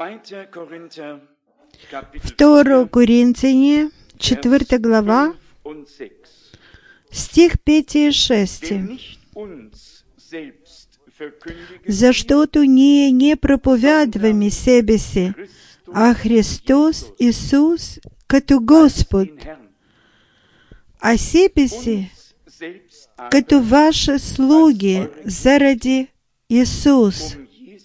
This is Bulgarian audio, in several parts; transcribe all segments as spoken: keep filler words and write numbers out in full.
Второе Коринфяне, четвёртая глава, стих пятый и шестый. «За что-то не, не проповядваме себе си, а Христос Исус, като Господ, а себе си, като ваши слуги заради Исус».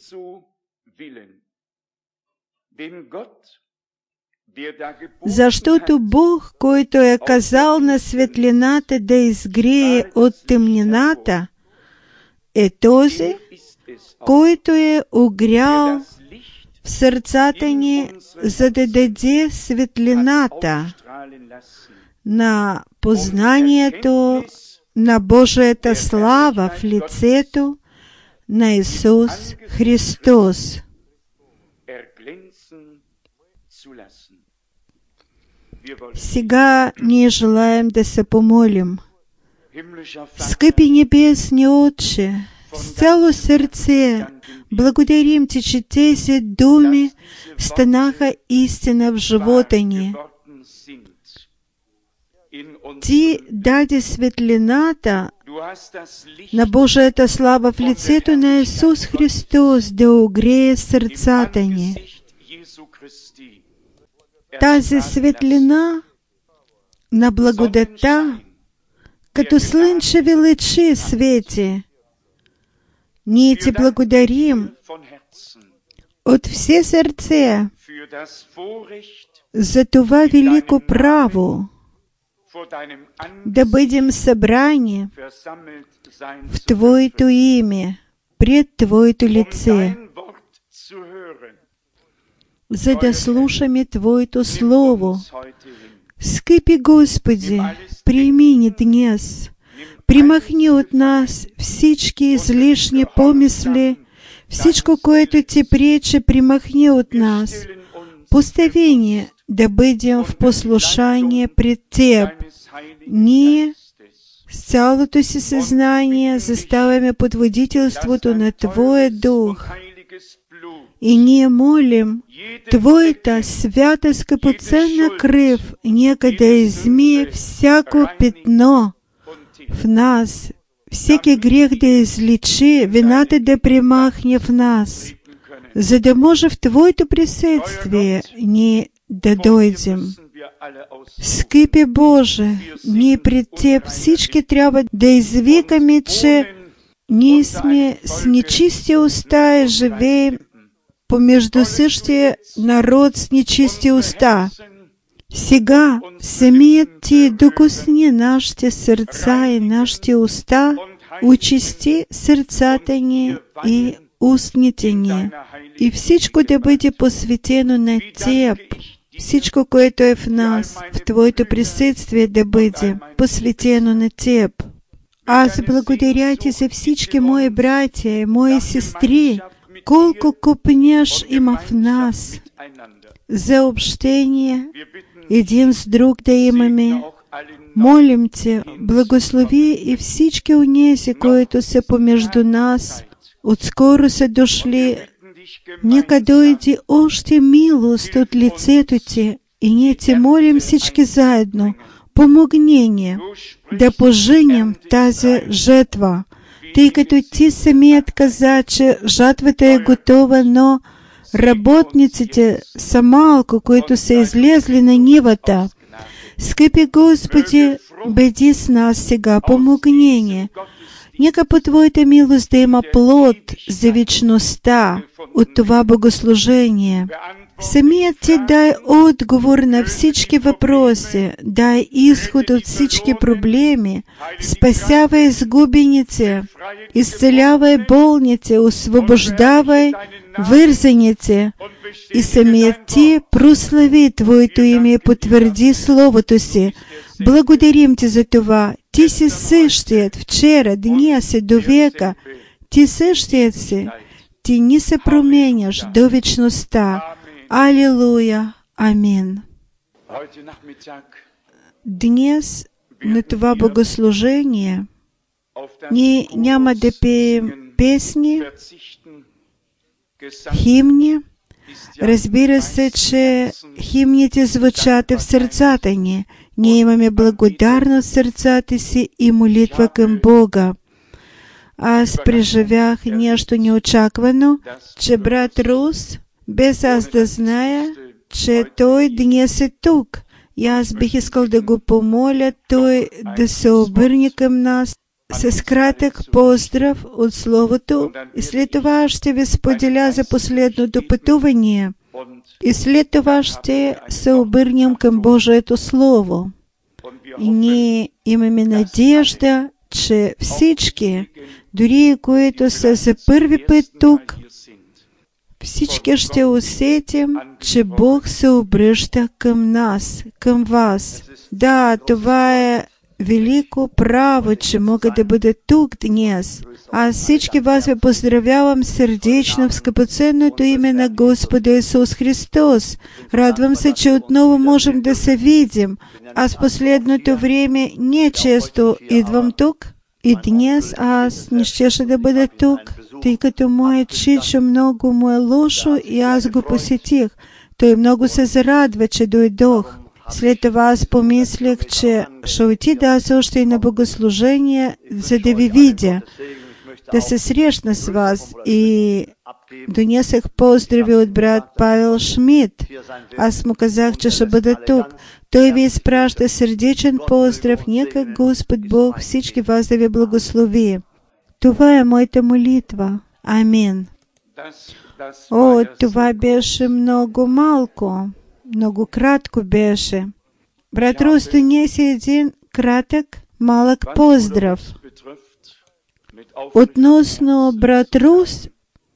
Защото Бог, който е казал на светлината да изгрее от тъмнината, е този, който е огрял в сърцата ни, за да даде светлината на познанието на Божията слава в лицето на Исус Христос. Сега ние желаем да се помолим. Скъпи небесни Отче, с цяло сърце благодарим Ти, че тези думи станаха истина в живота ни. Ти даде светлината на Божията слава в лицето на Исус Христос да огрее сърцата ни. Тази светлина на благодата, като слънчеви лъчи свети, ние Ти благодарим от все сърце за това велико право да бъдем събрани в Твоето име, пред Твоето лице, за да слушаме Твоето Слово. Скъпи Господи, приеми ни днес, примахни от нас всички излишни помисли, всичко, което Ти пречи, примахни от нас. Постави ни да бъдем в послушание пред Теб. Ние с цялото си съзнание заставяме под водителството на Твоя Дух. И ние молим Твоята свята скъпоценна кръв нека да измие всяко петно в нас, всеки грех да изличи, вината да премахне в нас, за да може в Твоето присъствие ние да дойдем. Скъпи Боже, ние пред Теб всички трябва да извикаме, че ние сме с нечисти уста и живеем помежду същия народ с нечисти уста. Сега самият Ти докосни нашите сърца и нашите уста, очисти сърцата ни и устните ни, и всичко да бъде посветено на Теб. Всичко, което е в нас, в Твоето присъствие да бъде посветено на Теб. Аз благодаря Ти за всички мои братя и мои сестри, колко купнеж има в нас за общение, един с друг да имаме. Молим Те, благослови и всички онези, които са помежду нас, отскоро са дошли. Нека дойде още милост от лицето Ти, и ние Те молим всички заедно. Помогни ни да поженим тази жетва, тъй като Ти самият каза, че жатвата е готова, но работниците са малко, които са излезли на нивата. Скъпи Господи, бъди с нас сега, помогни ни. Нека по Твоята милост да има плод за вечността от това богослужение. Самият Ти дай отговор на всички въпроси, дай изход от всички проблеми, спасявай изгубените, изцелявай болните, освобождавай вързаните, и самият Ти прослави Твоето име и потвърди Словото Си. Благодарим Ти за това. Ти си същият вчера, днес и до века. Ти същият си. Ти не се променяш до вечността. Алилуя! Амин! Днес на това богослужение ние няма да пеем песни, химни. Разбира се, че хімните звучати в сърцата ни. Ние имаме благодарност в сърцата си и молитва към Бога. Аз преживях нещо неочаквано, че брат Рус, без аз да зная, че той днес е тук. И аз бих искал да го помоля той да се обърне към нас с кратък поздрав от Словото, и след това ще ви споделя за последното пътуване, и след това ще се обърнем към Божието Слово. И ние имаме надежда, че всички, дори които са за първи път тук, всички ще усетим, че Бог се обръща към нас, към вас. Да, това е велико право, че мога да бъда тук днес. Аз всички вас ви поздравявам сърдечно в скъпоценното име на Господа Исус Христос. Радвам се, че отново можем да се видим. Аз в последното време не често идвам тук. И днес аз не щеше да бъда тук, тъй като моят чичо много му е лошо и аз го посетих. Той много се зарадва, че дойдох. След това аз помислих, че ще отида аз още и на богослужение, за да ви видя, да се срещна с вас. И донесах поздрави от брат Павел Шмидт. Аз му казах, че ще бъда тук. Той ви изпраща сърдечен поздрав. Нека Господ Бог всички вас да ви благослови. Това е моята молитва. Амин. О, това беше много малко. Много кратко беше. Брат Рус донесе един кратък, малък поздрав. Относно брат Рус,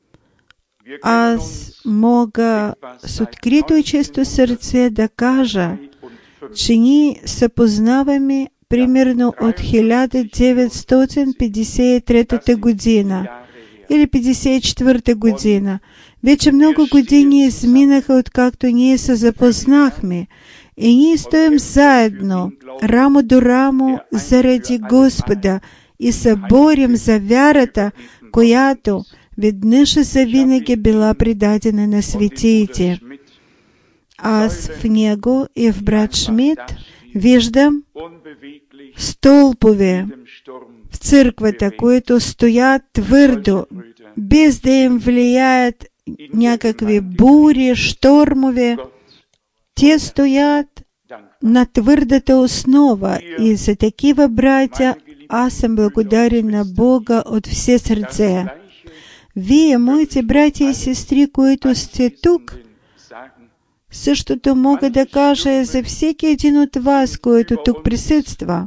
аз мога с открито и чисто сърце да кажа, че ние се познаваме примерно от хиляда деветстотин петдесет и трета година или петдесет и четвърта година. Вече много години изминаха, откакто ние се запознахме. И ние стоим заедно, рамо до рамо, заради Господа и се борим за вярата, която веднъж и завинаги била предадена на светиите. Аз в него и в брат Шмидт виждам столпове в църквата, които стоят твърдо, без да им влияят някакви бури, штормове. Те стоят на твърдата основа и за такива братя аз съм благодарен на Бога от все сърце. Вие, моите братя и сестри, които сте тук, същото мога да кажа за всеки един от вас, който тук присъства.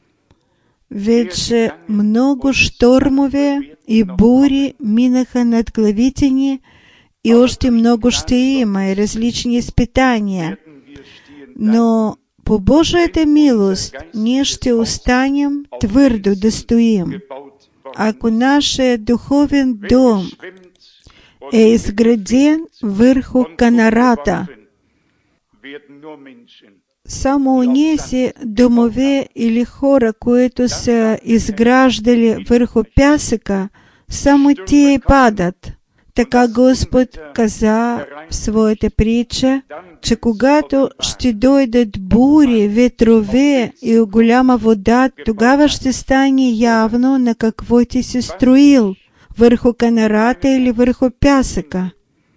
Вече много штормове и бури минаха над главите ни и още много ще има и различни изпитания. Но по Божията милост ние ще останем твърдо да стоим. Ако нашия духовен дом е изграден върху канарата, само онези домове или хора, които са изграждали върху пясъка, само тие падат. Така Господ каза в своята притча, че когато ще дойдат бури, ветрове и голяма вода, тогава ще стане явно на какво ти си строил, върху канарата или върху пясъка.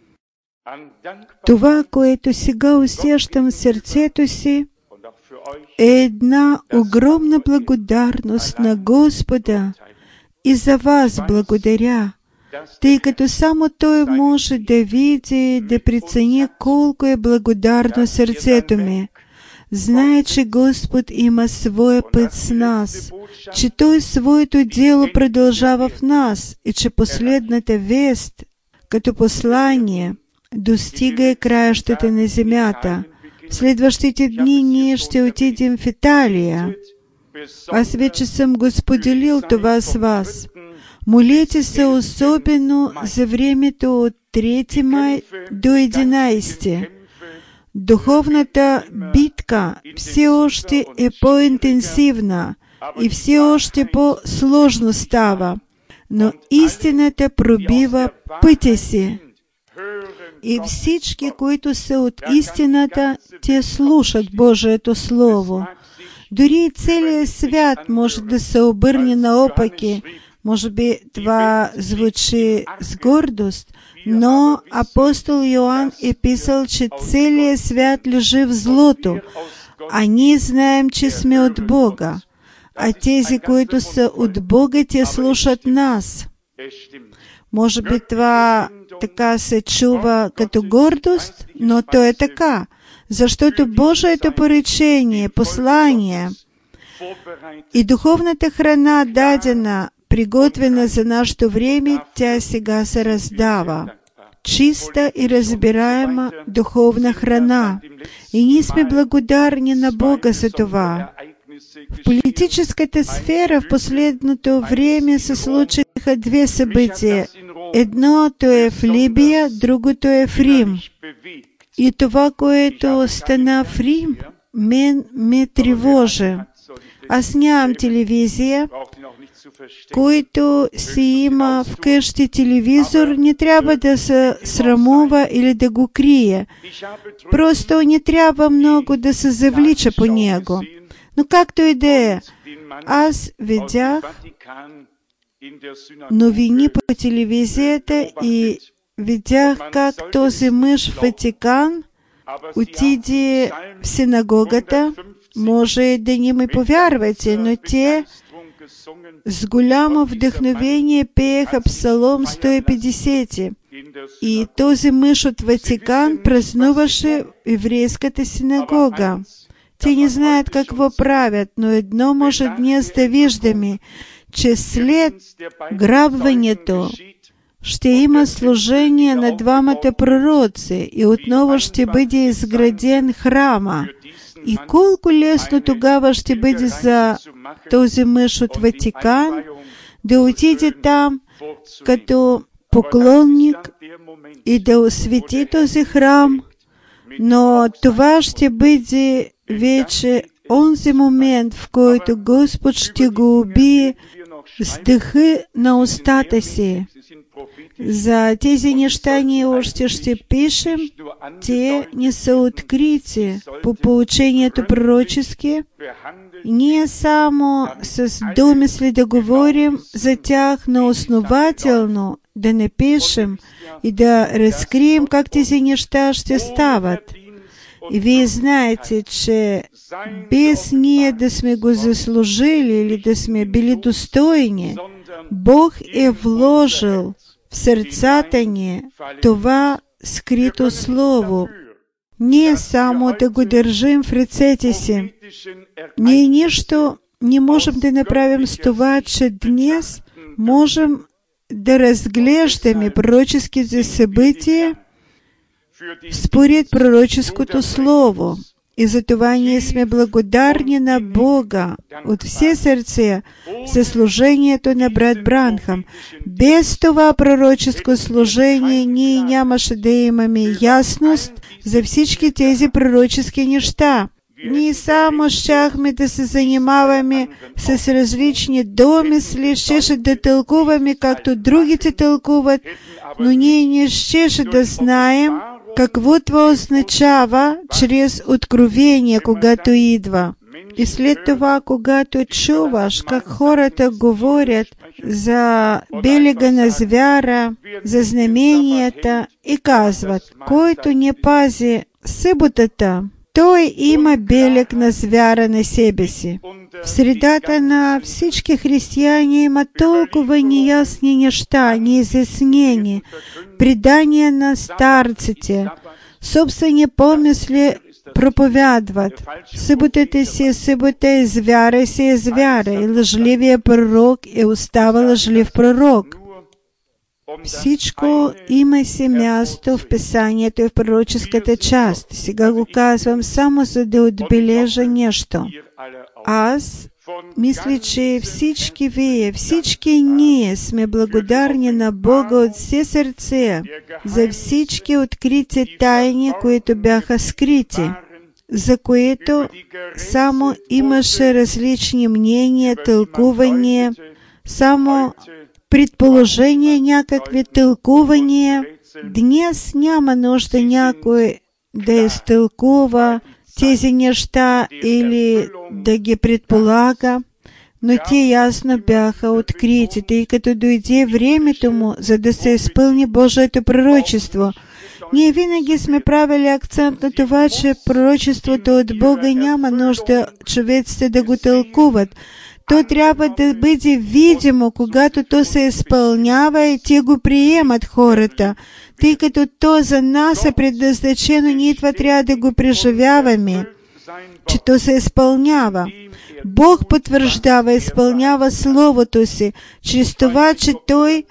Това, което сега усещам в сърцето си, е една огромна благодарност на Господа и за вас благодаря, тъй като само Той може да види и да прецени колко е благодарно сърцето ми. Знае, че Господ има своя път с нас, че Той своето дело продължава в нас и че последната вест, като послание, достига и краищата на земята. В следващите дни ние ще отидем в Италия. Аз вече съм го споделил това с вас. Молете се особено за времето от трети май до единайсети. Духовната битка все още е по-интенсивна и все още по-сложно става, но истината пробива пътя си. И всички, които са от истината, те слушат Божието Слово. Дори и целият свят може да се обърне наопаки. Може би това звучи с гордост, но апостол Йоанн е писал, че целият свят лежи в злото, а ние знаем, че сме от Бога. А тези, които са от Бога, те слушат нас. Може би това така се чува като гордост, но то е така, защото Божието поръчение, послание и духовната храна дадена, приготвена за нашето време, тя сега се раздава. Чиста и разбираема духовна храна. И ние сме благодарни на Бога за това. В политическата сфера в последното време се случиха две събития. Едното е в Либия, другото е в Рим. И това, което стана в Рим, мен ме тревожи. Аз нямам телевизия, който си има вкъщи телевизор, не трябва да се срамува или да го крие. Просто не трябва много да се завлича по него. Но както и да е, аз видях новини по телевизията и видях как този мъж в Ватикан отиде в синагогата. Може да не ми повярвате, но те с голямо вдъхновение пееха Псалом сто и петдесет. И този мъж от Ватикан празнуваше в еврейската синагога. Те не знаят какво правят, но едно може днес да виждаме, че след грабването ще има служение на двамата пророци и отново ще бъде изграден храма. И колко лесно тогава ще бъде за този мъж от Ватикан да отиде там като поклонник и да освети този храм, но това ще бъде вече онзи момент, в който Господ ще го убие с дъха на устата си. За тези неща ние още ще пишем, те не са открити по поучението пророчески. Ние само с домисли да говорим за тях, но основателно да напишем и да разкрием как тези неща ще стават. И вие знаете, че без ние да сме го заслужили или да сме били достойни, Бог е вложил в сърцата ни това скрито Слово. Ние само да го държим в ръцете си. Ние нищо не можем да направим с това, че днес можем да разглеждаме пророческите събития според пророческото Слово. И затова ние сме благодарни на Бога от все сърце за служението на брат Бранхам. Без това пророческо служение ние нямаше да имаме ясност за всички тези пророчески неща. Ние само щяхме да се занимаваме с различни домисли, щеше да тълкуваме както другите тълкуват, но ние не щеше да знаем какво това означава чрез откровение, когато идва. И след това, когато чуваш как хората говорят за белега на звяра, за знаменията и казват, който не пази съботата, той има белег на звяра на себе си. В средата на всички християни има толкова неясни неща, неизяснени, предания на старците, собствени помисли проповядват. Съботата си е събота, и звяра си е звяра, и лъжливия пророк е остава лъжлив пророк. Всичко има си място в Писанието и в пророческата част. Сега го казвам само за да отбележа нещо. Аз мисля, че всички вие, всички ние сме благодарни на Бога от все сърце за всички открити тайни, които бяха скрити, за което само имаше различни мнения, тълкувания, само предположения, някакви тълкувания, Днес няма нужда някой да изтълкува тези неща или да ги предполага, но те ясно бяха открити, тъй като дойде времето му, за да се изпълни Божието пророчество. Ние винаги сме правили акцент на това, че пророчеството от Бога няма нужда човеците да го тълкуват. То трябва да бъде видимо, когато то се изпълнява и те го приемат хората, тъй като то за нас е предназначено, ние това трябва да го преживяваме, че то се изпълнява. Бог потвърждава, изпълнява Словото си, чрез това, че Той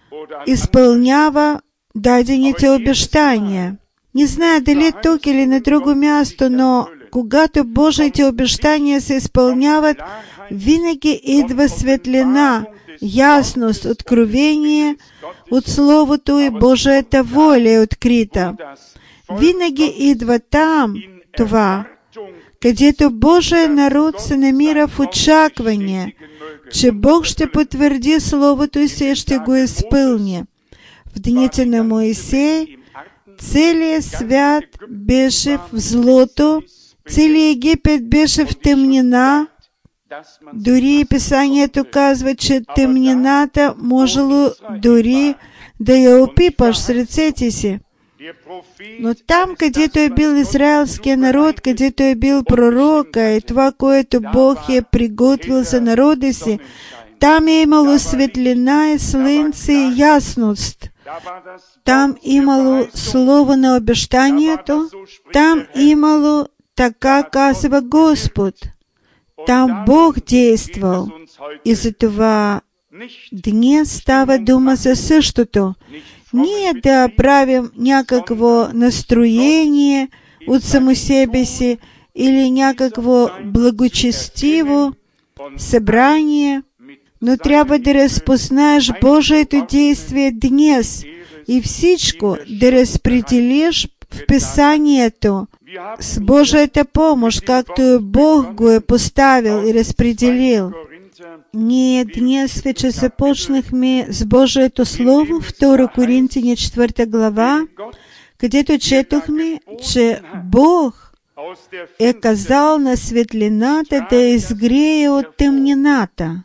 изпълнява дадените обещания. Не знае дали тук или на друго място, но когато Божиите обещания се изпълняват, винаги идва светлина, ясност, откровение от Словото и Божията воля е открита. Винаги идва там това, където Божия народ се намира в очакване, че Бог ще потвърди Словото си и ще го изпълни. В дните на Моисей целият свят беше в злото, целият Египет беше в тъмнина. Дори Писанието казва, че тъмнината можело дори да я опипаш с ръцете си. Но там, където е бил израелския народ, където е бил пророка и това, което Бог е приготвил за народа си, там е имало светлина и слънце и ясност. Там имало слово на обещанието, там имало така казва Господ. Там Бог действал. И затова днес става дума за същото. Ние да правим някакво настроение от само себе си или някакво благочестиво събрание, но трябва да разпознаеш Божието действие днес и всичко да разпределиш в Писанието с Божията помощ, както Бог го е поставил и разпределил. Ние днес вече започнахме с Божието Слово, втора Коринтяни, четвърта глава, където четохме, че Бог е казал на светлината да изгрее от тъмнината.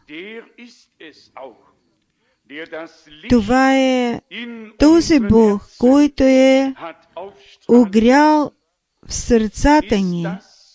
Това е този Бог, който е огрял в сърцата ни.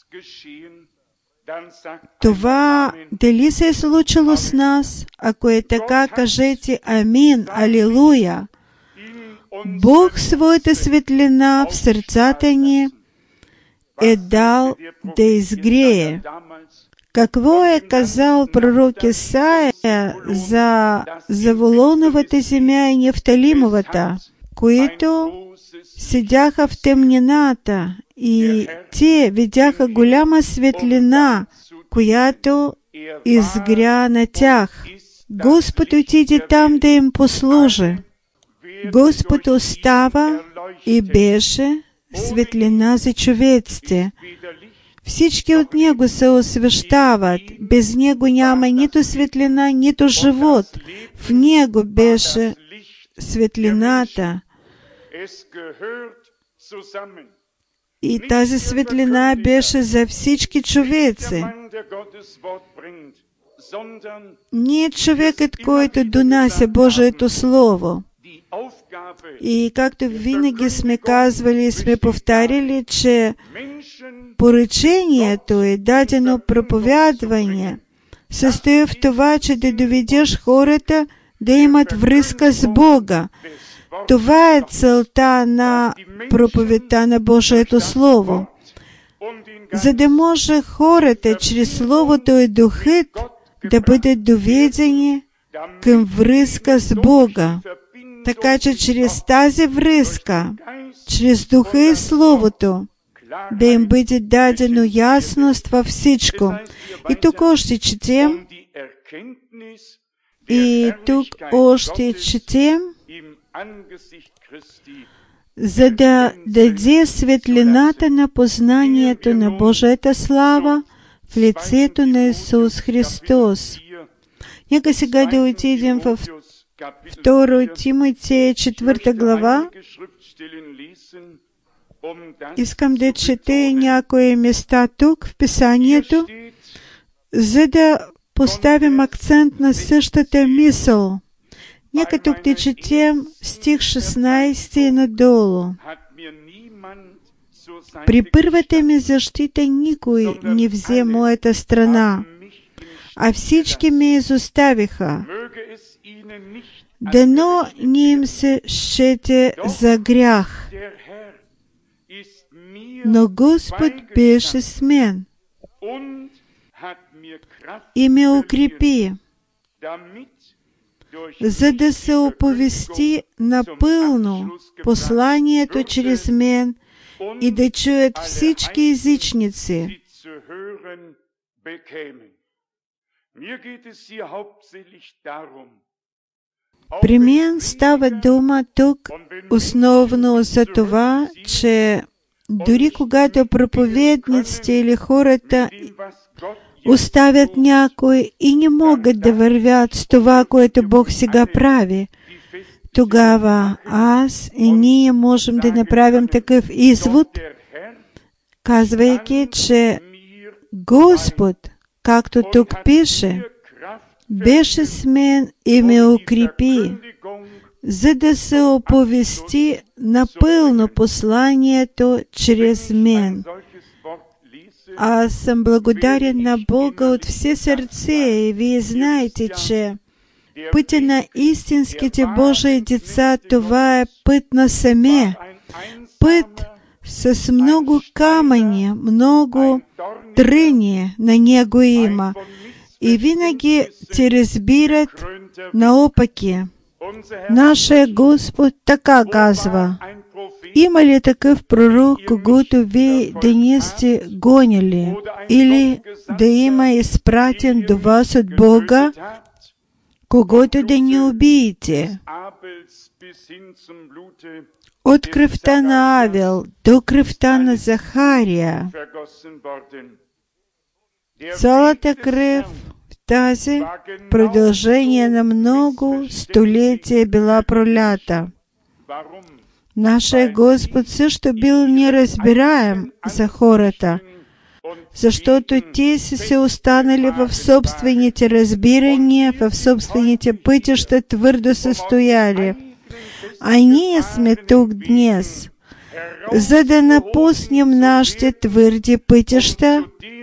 Това дали се е случило с нас? Ако е така, кажете Амин, Алилуя. Бог своята светлина в сърцата ни е дал да изгрее. Какво е казал пророк Исаия за Заволоновата земя и Нефталимовата, които седяха в тъмнината и те видяха голяма светлина, която изгря на тях. Господ отиде там да им послужи. Господ остава и беше светлина за човеците. Всички от Него се освещават. Без Него няма нито светлина, нито живот. В Него беше светлината. И тази светлина беше за всички човеци. Не е човекът, който донася Божието Слово. И както винаги сме казвали и сме повтаряли, че поръчението е дадено проповядване, състои в това, че да доведеш хората да имат връзка с Бога. Това е целта на проповедта на Божието Слово. За да може хората чрез Словото и Духът да бъдат доведени към връзка с Бога. Така че чрез тази връзка, чрез Духа и Словото, да им бъде дадено ясност във всичко. И тук още четем, и тук още четем, за да даде светлината на познанието на Божията слава в лицето на Исус Христос. Нека сега да отидем в Второе Тимофея, четвърта глава. Искам да чете някои места тук в Писанието, за да поставим акцент на същата мисъл. Нека тук да четем стих шестнайсети надолу. При първата ми защита никой не взе моята страна, а всички ме изоставиха. Дано не им се счете за грях. Но Господ беше с мен и ме укрепи, за да се оповести напълно посланието чрез мен и да чуят всички езичници. При мен става дума тук основно за това, че дори когато проповедниците или хората оставят някой и не могат да вървят с това, което Бог сега прави, тогава аз и ние можем да направим такъв извод, казвайки, че Господ, както тук пише, беше с мен и ме укрепи, за да се оповести напълно посланието чрез мен. Аз съм благодарен на Бога от все сърце и вие знаете, че пътя на истинските Божии деца, това е път на саме, път с много камъни, много тръни на него има. И винаги те разбират наопаки. Нашия Господ така казва: има ли такъв пророк, когото вие да не сте гонили, или да има изпратен до вас от Бога, когото да не убиете? От кръвта на Авел до кръвта на Захария. Цялата кръв в тази продължение на много столетия била пролята. Нашия Господ също бил неразбираем за хората, защото те си се останали в собствените разбирания, в собствените пътища твърдо се стояли. А ние сме тук днес, за да напуснем нашите твърди пътища,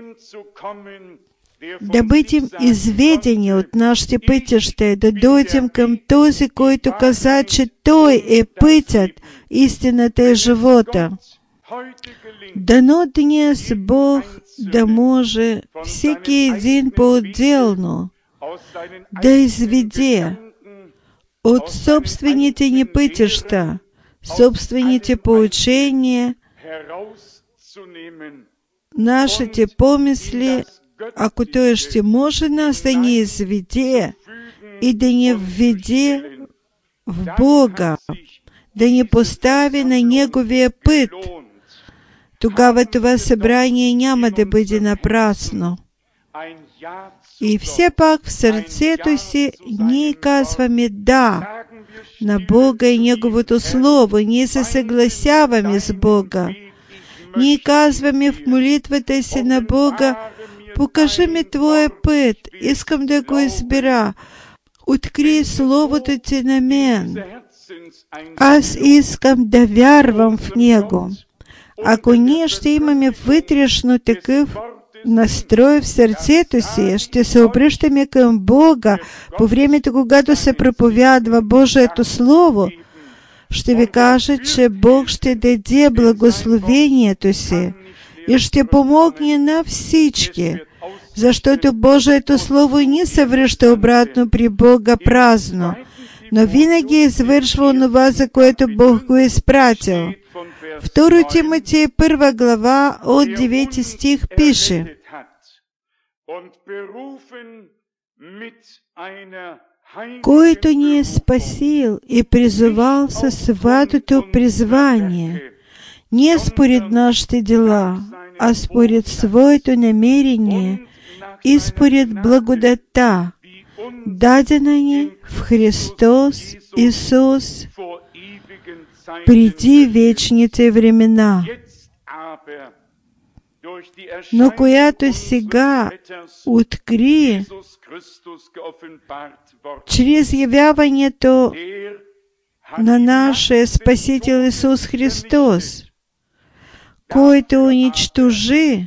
да бъдем изведени от нашите пътища и да дойдем към този, който каза, че Той е пътят, истината и живота. Дано днес Бог да може всеки един по-отделно да изведе от собствените ни пътища, собствените поучения, нашите помисли, ако Той ще може нас да ни изведе и да ни введе в Бога, да ни постави на Неговия път, тогава това събрание няма да бъде напрасно. И все пак в сърцето си ние казваме да на Бога и Неговото Слово. Ние се съгласяваме с Бога. Ние казваме в молитвата си на Бога: покажи ми Твоя път, искам да го избера. Открий Словото Ти на мен. Аз искам да вярвам в Него. Ако ние ще имаме вътрешно такъв настрой в сърцето си, ще се обръщаме към Бога по времето, когато се проповядва Божието Слово, ще ви кажа, че Бог ще даде благословението си и ще помогне на всички, защото Божието Слово не се връща обратно при Бога празно, но винаги извършва онова, за което Бог го е изпратил. Второ Тимофея, първа глава, от девети стих пише: който ни е спасил и призовал със сватото призвание, не според нашите дела, а според своето намерение и според благодата, дадени в Христос Исус преди вечните времена, но която сега откри чрез явяването на нашия Спасител Исус Христос, който уничтожи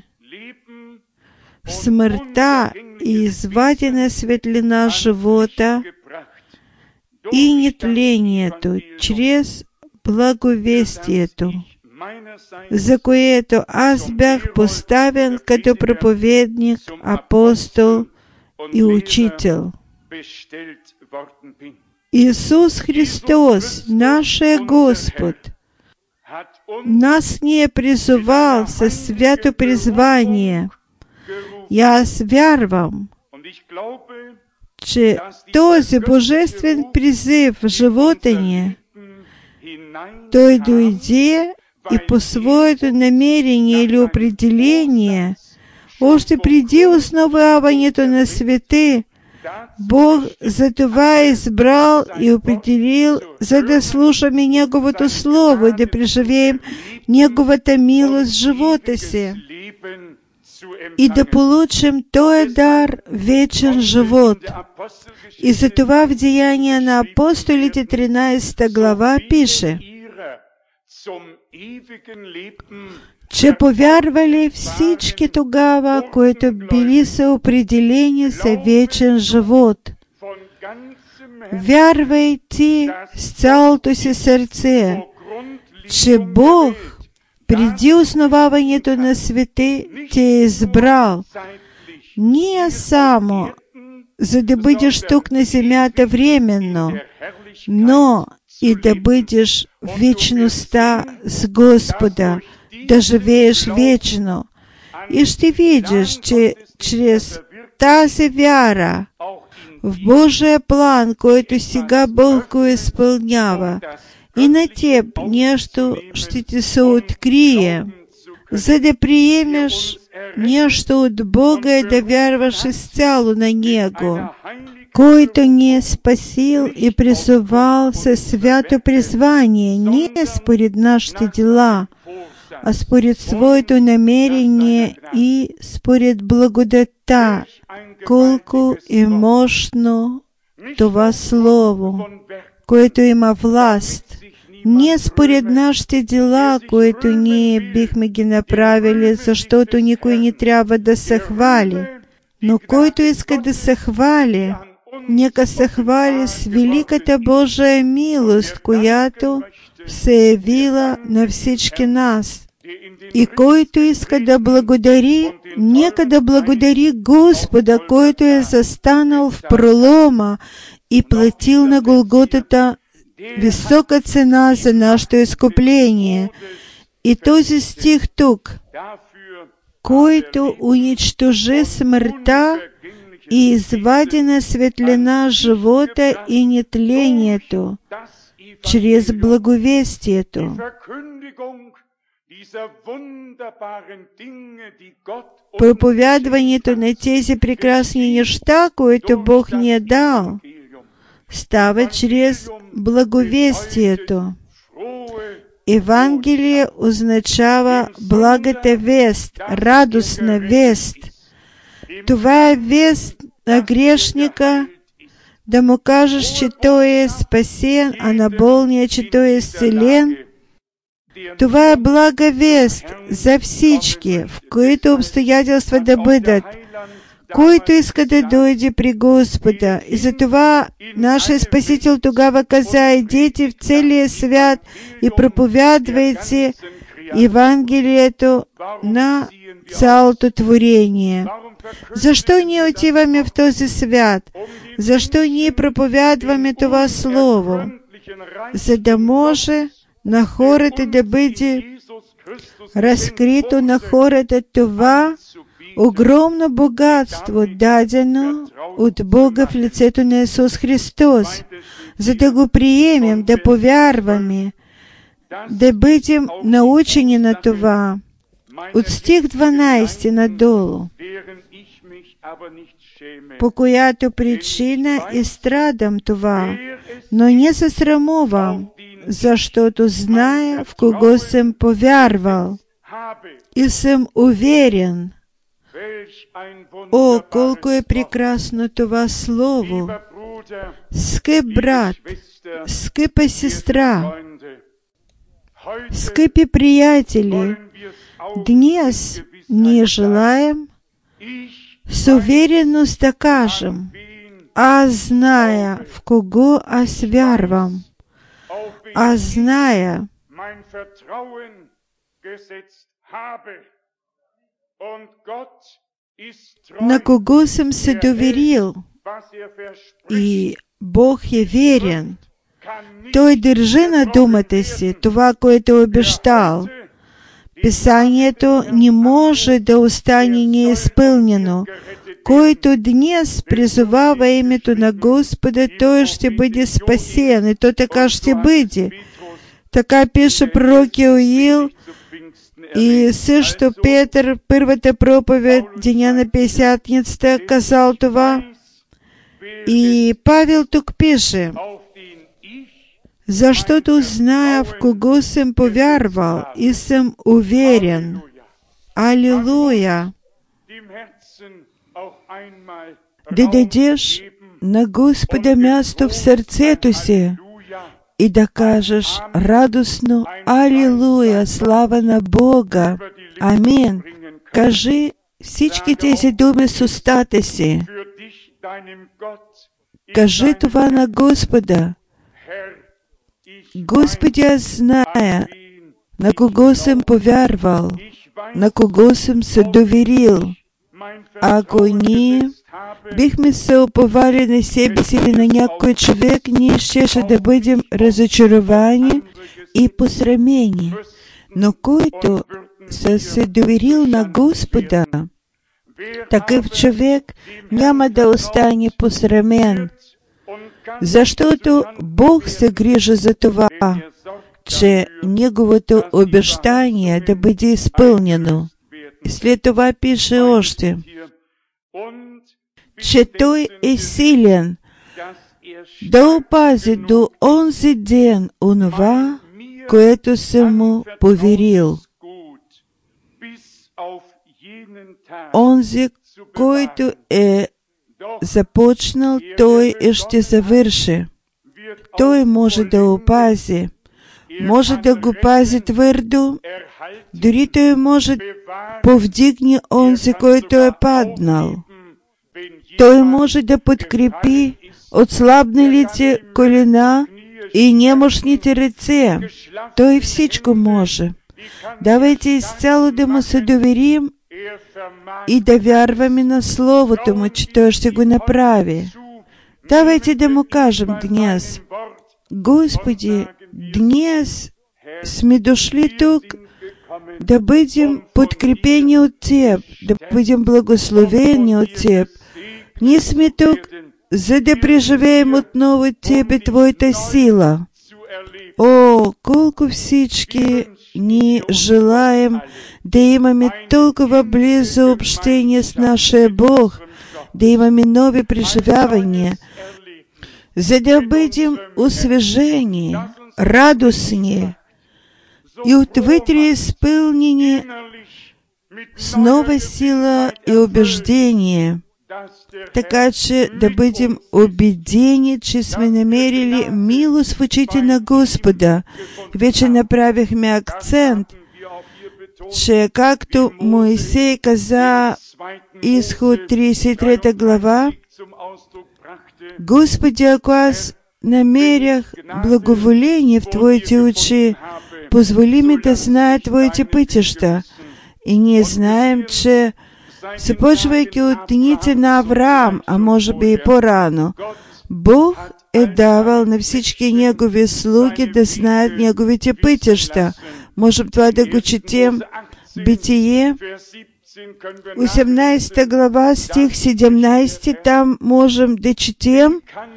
смъртта и извади на светлина живота и нетлението чрез благовестието, за което аз бях поставен като проповедник, апостол и учител. Исус Христос, нашия Господ, нас не е призовал със свято призвание. И аз вярвам, че този божествен призив в живота ни, той дойде и по своето намерение или определение, още преди основаването на свете, Бог за това е избрал и определил, за да слушаме Неговото Слово и да преживеем Неговата милост в живота си и да получим този дар вечен живот. И затова в Деяния на апостолите тринадесета глава пише, че повярвали всички тогава, които били са определени за вечен живот. Вярвайте с цялото си сърце, че Бог преди основаването на свете те е избрал не само за да бъдеш тук на земята временно, но и да бъдеш в вечността с Господа, да живееш вечно. И ще видиш, че чрез тази вяра в Божия план, който сега Бог го изпълнява, и на теб нещо ще ти се открие, за да приемеш нещо от Бога и да вярваш изцяло на Него, който ни е спасил и призовал със свято призвание, не според нашите дела, а според своето намерение и според благодата, колко е мощно това Слово, което има власт, не според нашите дела, които ние бихме ги направили, защото никой не трябва да се хвали. Но който иска да се хвали, нека се хвали с великата Божия милост, която се явила на всички нас. И който иска да благодари, нека да благодари Господа, който е застанал в пролома и платил на Голготата висока цена за нашето изкупление. И този стих тук, който унищожи смъртта и извади на светлина живота и нетлението чрез благовестието. Проповядването на тези прекрасни неща, които Бог ни е дал, става чрез благовестието. Евангелие означава благата вест, радостна вест. Това е вест на грешника, да му кажеш, че той е спасен, а на болния, че той е изцелен. Това е блага вест за всички, в които обстоятелства да бъдат, който иска да дойде при Господа. И затова нашия Спасител тогава каза: идете в целия свят и проповядвайте Евангелието на цялото творение. Защо ние отиваме в този свят? Защо ние проповядваме това Слово? За да може на хората да бъде разкрито на хората това огромно богатство, дадено от Бога в лицето на Исус Христос, за да го приемем, да повярваме, да бъдем научени на това. От стих дванадесети надолу. по която причина и страдам това, но не се срамувам, защото зная, в кого съм повярвал и съм уверен. О, колко е прекрасно това слово! Скъп брат, скъпа сестра, скъпи приятели, днес ние желаем с увереност да кажем: аз зная, в кого аз вярвам. Аз зная, на кого съм се доверил, и Бог е верен. Той държи на думата си това, което е обещал. Писанието не може да остане неизпълнено. Който днес призовава името на Господа, той ще бъде спасен, и то така ще бъде. Така пише пророк Йоил, и също Петър, първата проповед, деня на Пятидесятницата, казал това. И Павел тук пише: защото зная, в кого съм повярвал и съм уверен. Алилуя! Да дадеш на Господа място в сърцето си и да кажеш радостно: Алилуя! Слава на Бога! Амин! Кажи всички тези думи с устата си. Кажи това на Господа: Господи, аз зная, на кого съм повярвал, на кого съм се доверил. Ако ние бихме се уповали на себе си или на някой човек, ние щеше да бъдем разочаровани и посрамени. Но който се се доверил на Господа, такъв човек няма да остане посрамен, защото Бог се грижи за това, че Неговото обещание да бъде изпълнено. И след това пише още, че Той е силен да опази до онзи ден онова, което съм Му поверил. Онзи, който е започнал, Той и ще завърши. Той може да опази, може да го пази твърдо, дори Той може да повдигне онзи, който е паднал. Той може да подкрепи отслабналите колена и немощните ръце. Той всичко може. Давайте изцяло да Му се доверим и да вярваме на Словото Му, че Той ще го направи. Давайте да Му кажем днес: Господи, днес сме дошли тук да бъдем подкрепени от Теб, да бъдем благословени от Теб. Ние сме тук, за да преживеем отново Теб и Твоята сила. О, колко всички ние желаем да имаме толкова близо общение с нашия Бог, да имаме нови преживявания, за да бъдем освежени, радостни и отвътре изпълнени с нова сила и убеждение, така че да бъдем убедени, че сме намерили милост в очите на Господа. Вече направихме акцент, че както Моисей каза, Изход тридесет и трета глава, Господи, ако аз намерях благоволение в Твоите очи, позволи ми да зная Твоите пътища. И ние знаем, че започвайки от дните на Авраам, а може би и по-рано, Бог е давал на всички Негови слуги да знаят Неговите пътища. Можем това да го четем. Битие, осемнадесета глава, стих седемнадесети, там можем да четем: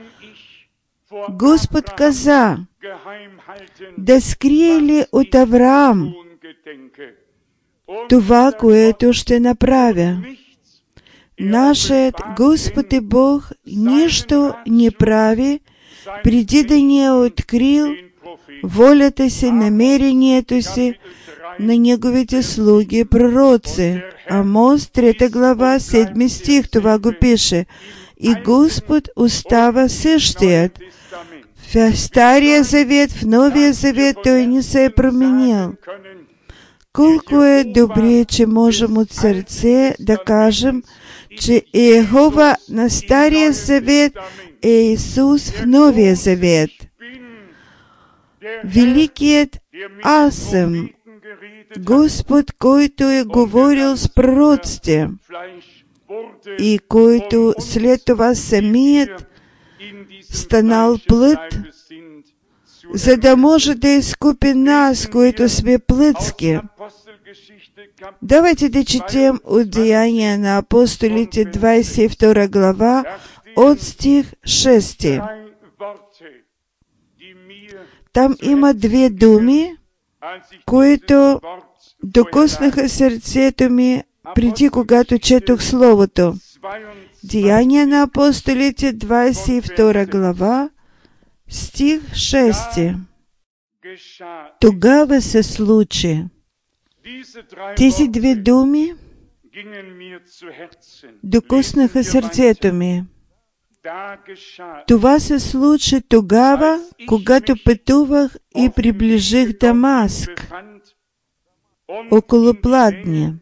Господ каза: да скрие ли от Авраам това, което ще направя? нашият Господ и Бог нищо не прави, преди да не е открил волята си, намерението си на Неговите слуги, пророци. Амос, трета глава, седми стих, това го пише. И Господ остава същият. В Стария завет, в Новия завет Той не се е променил. Колко е добре, че можем от сърце да кажем, че Йехова на Стария завет е Исус в Новия завет. Великият аз съм, Господ, който е говорил с пророците и който след това самият станал плът, за да може да изкупи нас, които сме плътски. Давайте да четем от Деяния на апостолите, двадесет и втора глава, от стих шести. Там има две думи, които докоснаха сърцето ми преди, когато четох Словото. Деяния на апостолите, двадесет и втора глава, стих шести. Тогава се случи. Тези две думи докоснаха сърцето ми. Това се случи тогава, когато пътувах и приближих Дамаск, около Пладня.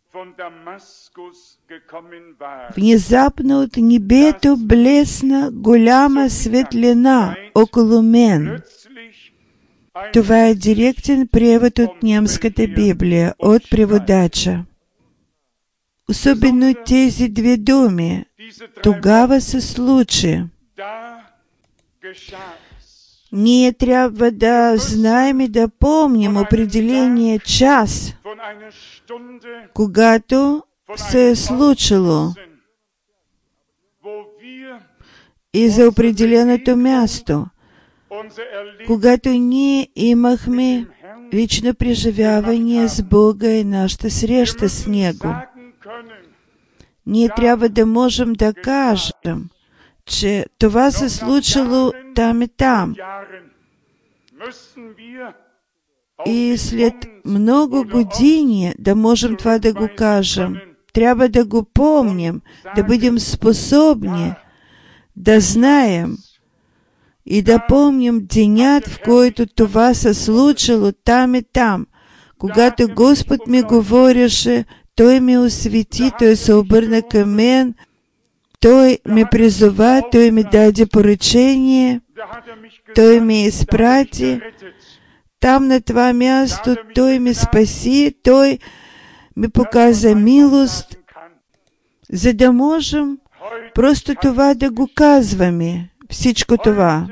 Внезапно от небето блесна голяма светлина около мен. Това е директен превод от немската Библия, от преводача. Особено тези две думи. Тогава се случи. Ние трябва да знаем и да помним определения час, когато се е случило, и за определеното място, когато ние имахме лично преживяване с Бога и нашата среща с Него. Ние трябва да можем да кажем, че това се случило там и там. И след много години да можем това да го кажем. Трябва да го помним, да бъдем способни да знаем и да помним денят, в който това се случило там и там. Когато Господ ми говореше, Той ме освети, Той се обърна към мен, Той ме призова, Той ми даде поръчение, Той ме изпрати. Там на това място Той ме спаси, Той ми показа милост, за да можем просто това да го казваме, всичко това.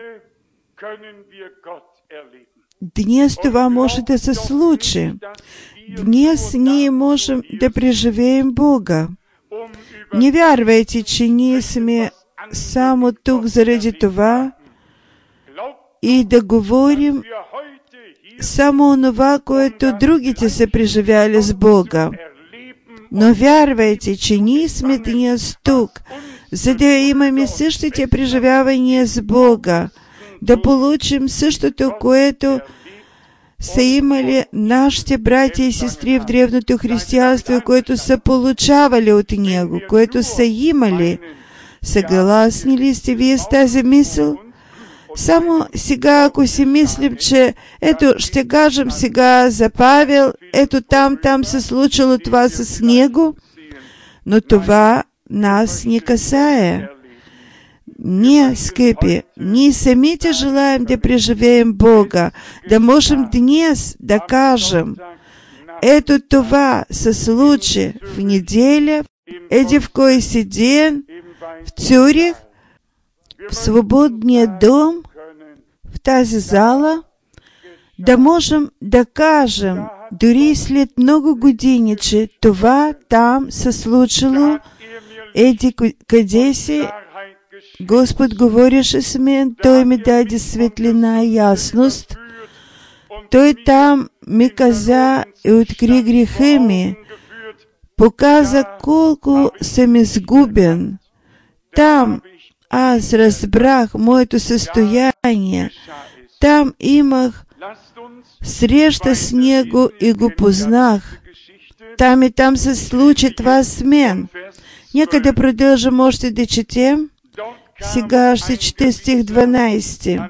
Днес това може да се случи. Днес ние можем да преживеем Бога. Не вярвайте, че ние сме само тук заради това и да говорим само онова, което другите са преживяли с Бога. Но вярвайте, че ние сме днес тук, за да имаме същите преживявания с Бога, да получим същото, което са имали нашите братя и сестри в древното християнство, което са получавали от Него, което са имали. Съгласни ли сте вие с тази мисъл? Само сега, ако си мислим, че ето, ще кажем сега за Павел, ето там, там се случило това с него, но това нас не касае. Ние, скъпи, ние самите желаем да преживеем Бога, да можем днес да кажем, ето това се случи в неделя, еди в кой си ден, в Цюрих, в свободния дом, в тази зала, да можем да кажем, дори след много години, че това там се случило, еди къде си, Господ говореше с мен, Той ми даде светлина и ясност. Той там ми каза и откри греха ми, показа колко съм изгубен. Там аз разбрах моето състояние. Там имах среща с Него и го познах. Там и там се случи това с мен. Нека да продължим още да четем. Сега ще чете стих дванайсети.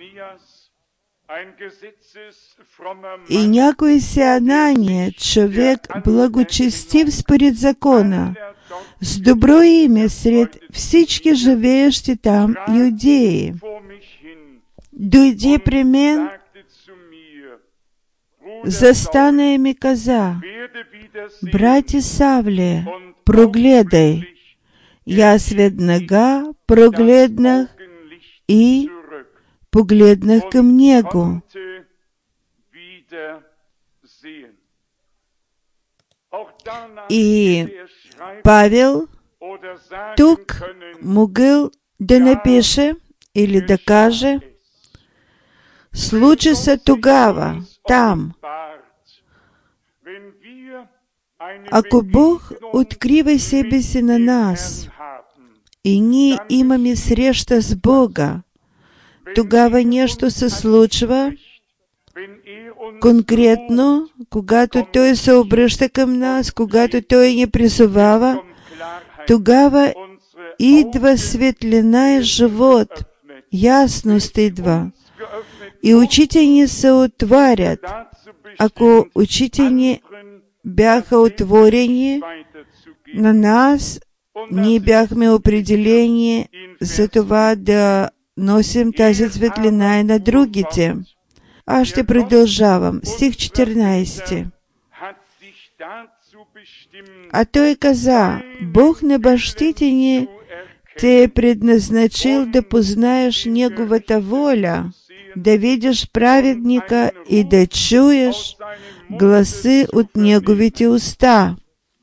И някой си Анания, човек благочестив според закона, с добро име сред всички живеещи там юдеи, дойде при мен, застана и ми каза: брате Савле, прогледай. И аз веднага прогледнах и погледнах към него. И Павел тук могъл да напише или да каже: случи се тогава, там. Ако Бог открива себе си на нас и ние имаме среща с Бога, тогава нещо се случва конкретно, когато Той се обръща към нас, когато Той ни призовава, тогава идва светлина и живот, ясност идва. И очите ни се отварят. Ако очите ни бяха отворени на нас, ние бяхме определени за това да носим тази светлина и на другите. Аз ще продължавам. Стих четиринайсети. А той каза: Бог на бащите ни те е предназначил да познаеш Неговата воля, да видиш праведника и да чуеш гласи от Неговите уста.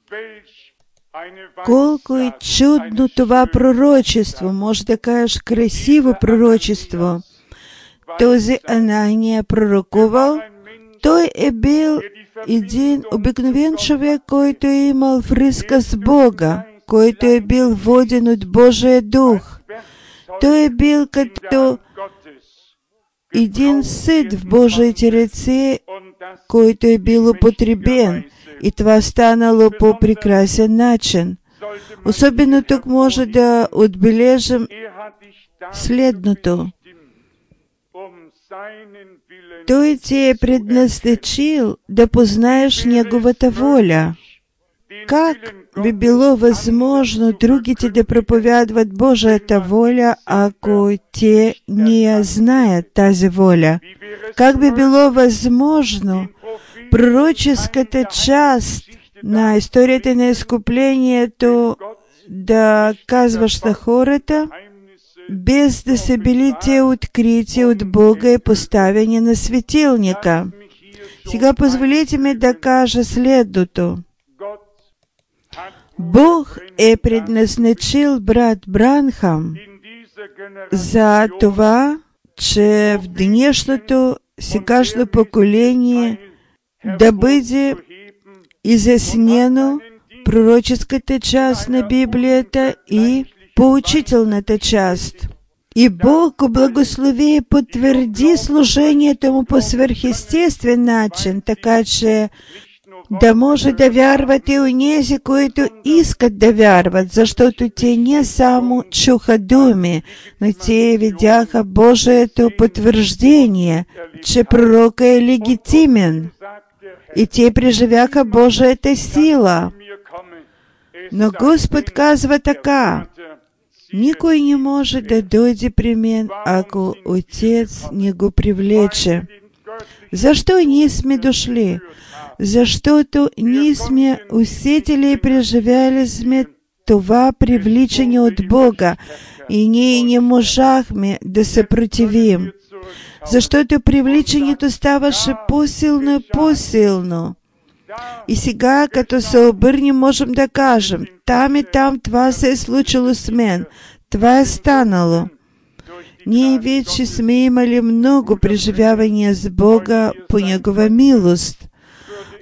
Колко е чудно това пророчество, може да кажеш красиво пророчество. Този Анания пророкувал, той е бил един обикновен човек, който е имал връзка с Бога, който е бил воден от Божия дух. Той е бил като един съд в Божиите ръце, който е бил употребен, и това станало по прекрасен начин. Особено тук може да отбележим следното. Той ти е предназначил да познаеш Неговата воля. Как би било възможно другите да проповядват Божията воля, ако те не я знаят тази воля? Как би било възможно пророческата част на историята на изкуплението да казваш на хората, без да са били те открити от Бога и поставени на светилника? Сега позволите ми да кажа следното. Бог е предназначил брат Бранхам за това, че в днешното сегашно поколение да бъде изяснено пророческата част на Библията и поучителната част. И Бог го благослови и потвърди служението му по свърхестествен начин, така че да може да вярват и онези, които искат да вярват, защото те не само чуха думи, но те видяха Божието потвърждение, че пророка е легитимен, и те преживяха Божията сила. Но Господ казва така: никой не може да дойде при мен, ако Отец не го привлече. Защо ние сме дошли? Защото ние сме усетили и преживяли сме това привличане от Бога и ние не можахме да се противим. Защото привличането ставаше по-силно и по-силно. И сега, като се обърнем, можем да кажем: там и там това се е случило с мен. Това е станало. Ние вече сме имали много преживявания с Бога по Негова милост.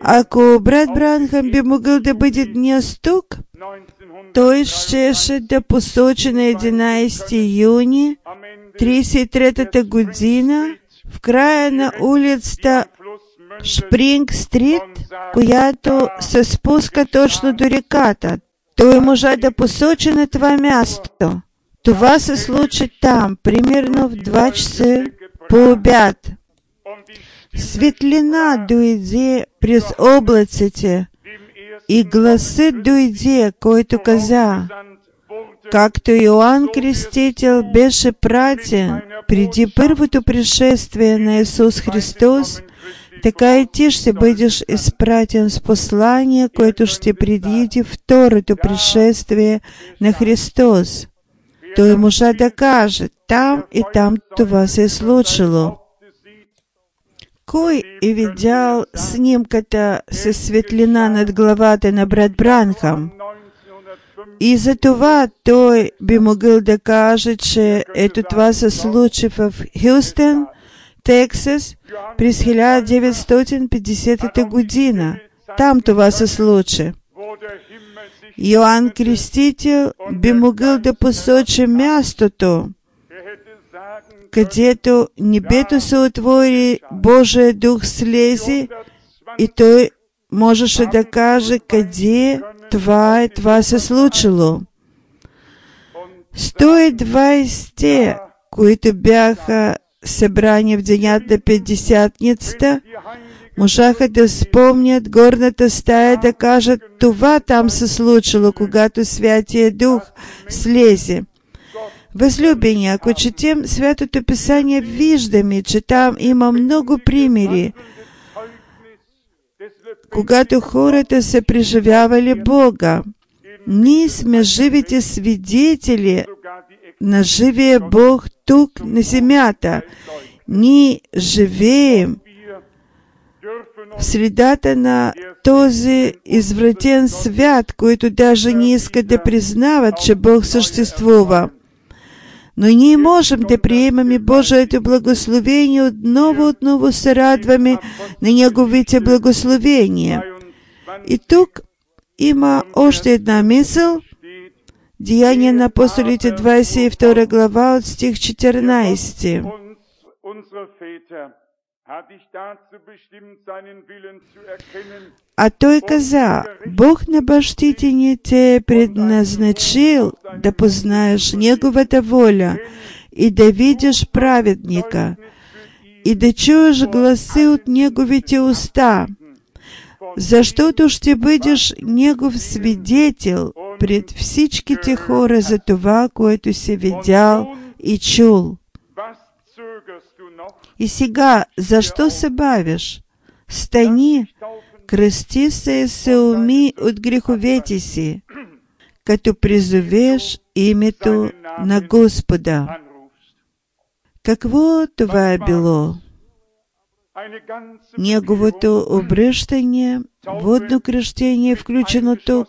Ако брат Бранхам би могъл да бъде днес тук, той щеше да посочи на единайсети юни тридесет и третата година в края на улицата Шпринг Стрит, която се спуска точно до реката. Той може да посочи на това място. Това се случи там, примерно в два часа по обяд. Светлина дойде през облаците и гласът дойде, който каза, както Йоанн Крестител беше пратен преди първото пришествие на Исус Христос, така и ти ще бъдеш изпратен с послание, което ще предвиди второто пришествие на Христос. Той може да каже, там и там това се е случило. Кой е видял снимката със светлина над главата на брат Бранхам? И за това той би могъл да каже, че ето това се случи в Хюстън, Тексас, през хиляда деветстотин и петдесета година. Там това се случи. Йоанн Крестител би могъл да посочи мястото, където небето се отвори, Божия дух слезе и той можеше да каже къде това е, това се случило. сто и двайсет, които бяха събрани в денят на Петдесятницата, можаха да спомнят горната стая, да кажат, това там се случило, когато Святия Дух слезе. Възлюбени, ако четем Святото Писание, виждаме, че там има много примери, когато хората са преживявали Бога. Ние сме живите свидетели на живия Бог тук на земята. Ние живеем в средата на този извратен свят, който даже не иска да признават, че Бог съществува. Но ние можем да приемаме Божието благословение, отново, отново се радваме на Неговите благословения. И тук има още една мисъл, Деяния на апостолите, двайсет и втора глава, от стих четиринайсети. А той каза, Бог на бащите ни те е предназначил да познаеш Неговата воля и да видиш праведника и да чуеш гласи от Неговите уста, защото ще бъдеш Негов свидетел пред всичките хора за това, което си видял и чул. И сега, защо се бавиш? Стани, кръсти се и се уми от греховете си, като призовеш името на Господа. Какво това е било? Неговото обръщане, водно кръщение, включено тук,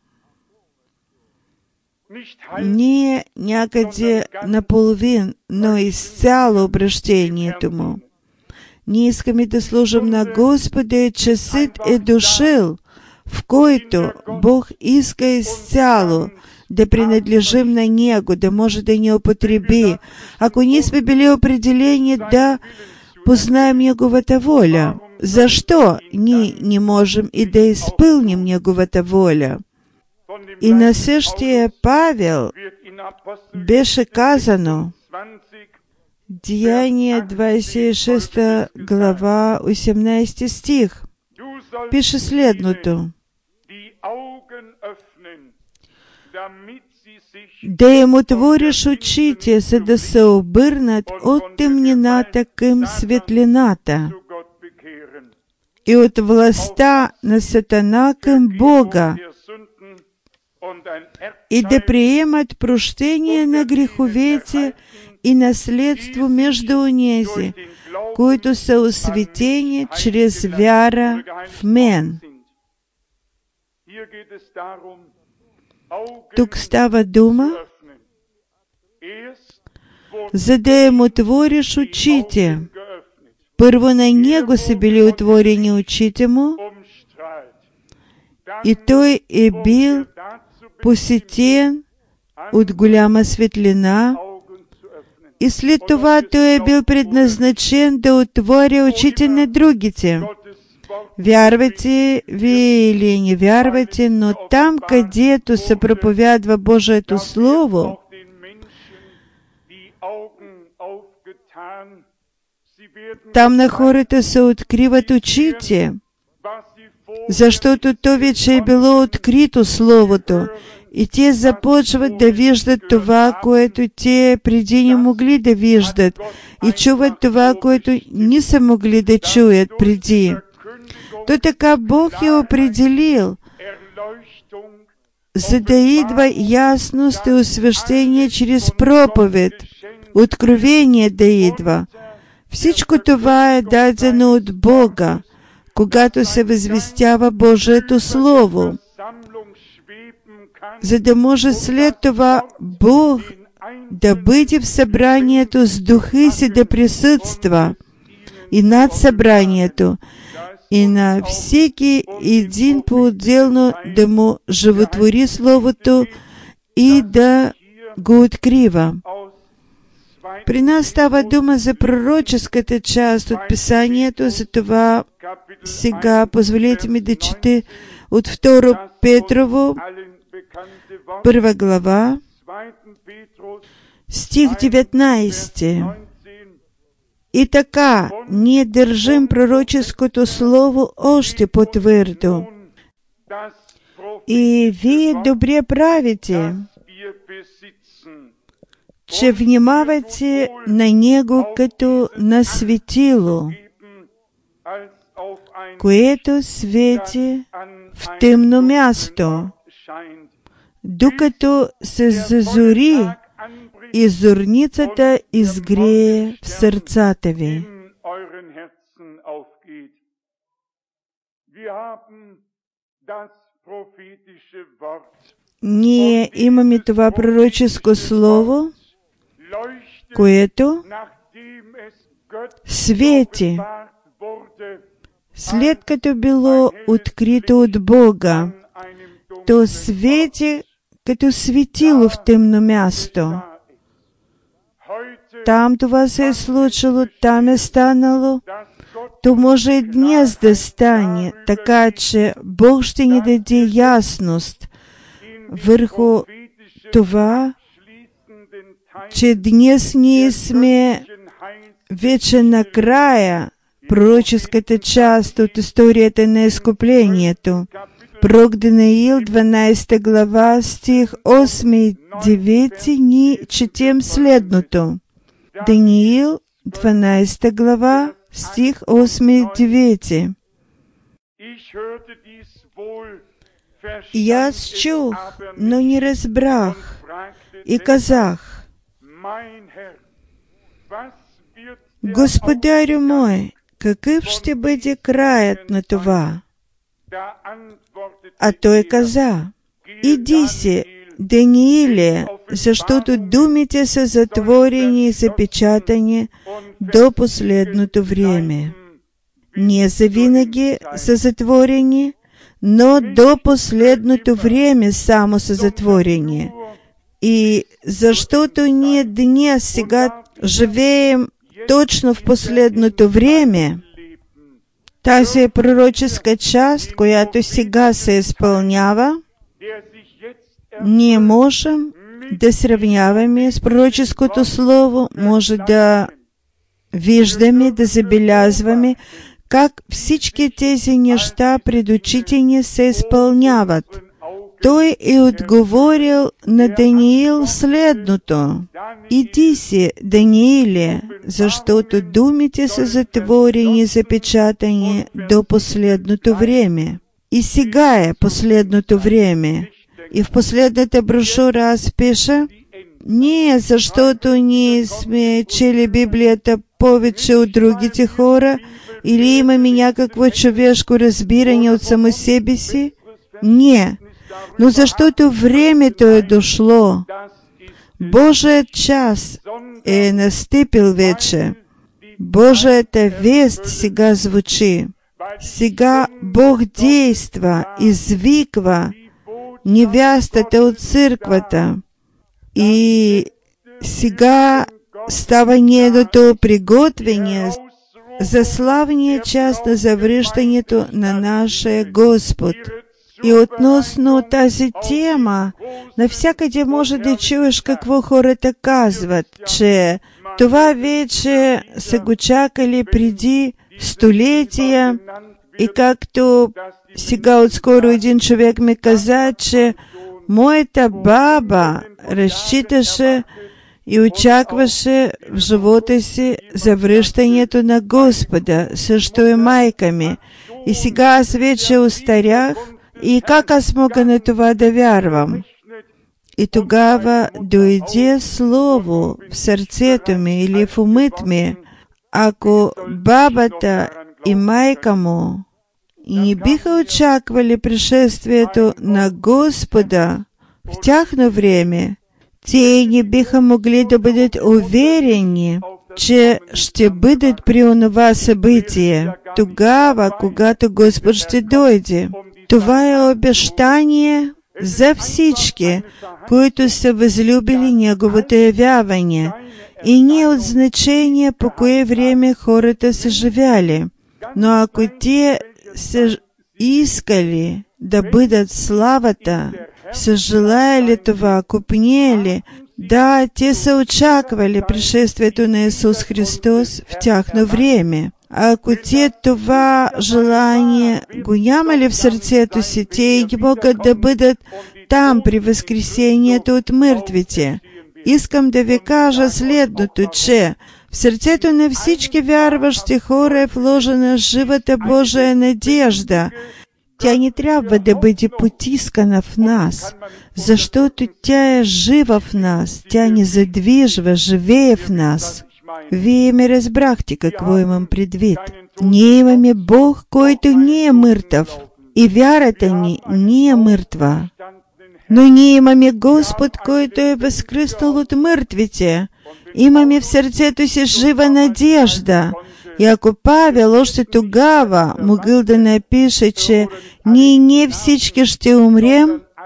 не е някъде наполовин, но изцяло обращението му. Ние искаме да служим на Господа и часът е дошъл, в който Бог иска изцяло да принадлежим на Него, да може да ни употреби. Ако ние сме били определени да познаем Неговата воля, защо ние не можем и да изпълним Неговата воля? И на същия Павел беше казано, Деяния двайсет и шеста глава, осемнайсети стих, пише следното: да им отвориш очите, за да се обърнат от тъмнината към светлината и от властта на Сатана към Бога, и да приемат прощение на греховете и наследство между онези, които са осветени чрез вяра в мен. Тук става дума, за да им отвориш очите. Първо на Него са били отворени очите му, и той е бил посетен от голяма светлина, и след това той е бил предназначен да отвори очите на другите. Вярвате ви или не вярвате, но там, където се проповядва Божието Слово, там на хората се откриват очите, защото то вече е било открито Словото, и те започват да виждат това, което те преди не могли да виждат, и чуват това, което не са могли да чуят преди. То така Бог е определил, за да идва ясност и освещение чрез проповед, откровение да идва. Всичко това е дадено от Бога, когато се възвестява Божието Слово, за да може след това Бог да бъде в събранието с духа си, да присъства и над събранието, и на всеки един по-отделно да му животвори Словото и да го открива. При нас става дума за пророческата част от Писанието, затова сега позволете ми да чете от Второ Петрово, първа глава, стих деветнайсети. И така, ние държим пророческото слово още по-твърдо. И вие добре правите, че внимавате на него като на светило, което свети в тъмно място, докато се зазори и зорницата изгрее в сърцата ви. Ние имаме това пророческо слово, което свети, след като било открито от Бога, то свети като светило в тъмно място. Там това се е случило, там е станало, то може и днес да стане, така че Бог ще ни даде ясност върху това, че днес ние сме вече накрая пророческата част от историята на изкуплението. Пророк Даниил, дванайсета глава, стих осми и девети, ни четем следното. Даниил, дванайсета глава, стих осми и девети. И аз чух, но не разбрах, и казах: Господарю мой, какъв ще бъде краят на това? А той каза: Иди си, Данииле, защото думите са затворени и запечатани до последното време. Не завинаги са затворени, но до последното време само са затворени. И защото ние днес сега живеем точно в последното време, тази пророческа част, която сега се изпълнява, ние можем да сравняваме с пророческото слово, може да виждаме, да забелязваме как всички тези неща пред очите ни се изпълняват. Той е отговорил на Даниил следното: Иди си, Данииле, защото думите са затворени и запечатани до последното време. И сега е последното време. И в последната брошура аз пиша: не защото ние сме чели Библията повече от другите хора или имаме някакво човешко разбиране от само себе си. Не, но защото времето е дошло. Божият час е настъпил вече. Божията вест сега звучи. Сега Бог действа, извиква невястата от църквата. И сега става нейното приготвение за славния час на завръщането на нашия Господ. И относно тази тема, навсякъде може да чуеш какво хората казват, че това вече са го чакали преди столетия. И както сега отскоро един човек ми каза, че моята баба разчиташе и очакваше в живота си завръщането на Господа, също и майка ми. И сега аз вече остарях, и как аз мога на това да вярвам? И тогава дойде слово в сърцето ми или в умът ми, ако бабата и майка му не биха очаквали пришествието на Господа в тяхно време, те не биха могли да бъдат уверени, че ще бъдат при онова събитие, тогава, когато Господ ще дойде. Това е обещание за всички, които са възлюбили Неговото явяване, и не от значение по кое време хората са живяли. Но ако те са искали да бъдат в славата, са желаяли това, купнели, да, те са очаквали пришествието на Исус Христос в тяхно време. А ако те това желание го нямали в сърцето си, те не могат да бъдат там при възкресението от мъртвите. Искам да ви кажа следното, че в сърцето на всички вярващи хора е вложена живата Божия надежда. Тя не трябва да бъде потискана в нас, защото тя е жива в нас, тя ни задвижва, живее в нас. Вие ме разбрахте какво имам предвид. Ние имаме Бог, който не е мъртъв, и вярата ни не е мъртва. Но ние имаме Господ, който е възкръснал от мъртвите. Имаме в сърцето си жива надежда. И ако Павел още тогава могъл да напише, че ние не всички ще умрем,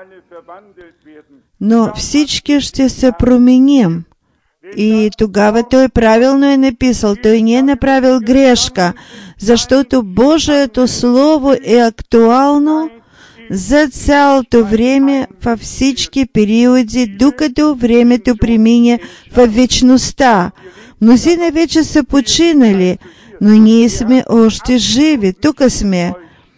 но всички ще се променим. И тогава той правилно е написал, той не е направил грешка, защото Божието Слово е актуално за цялото време, във всички периоди, докато времето премине в вечността. Мнозина вече са починали, но ние сме още живи, тук сме.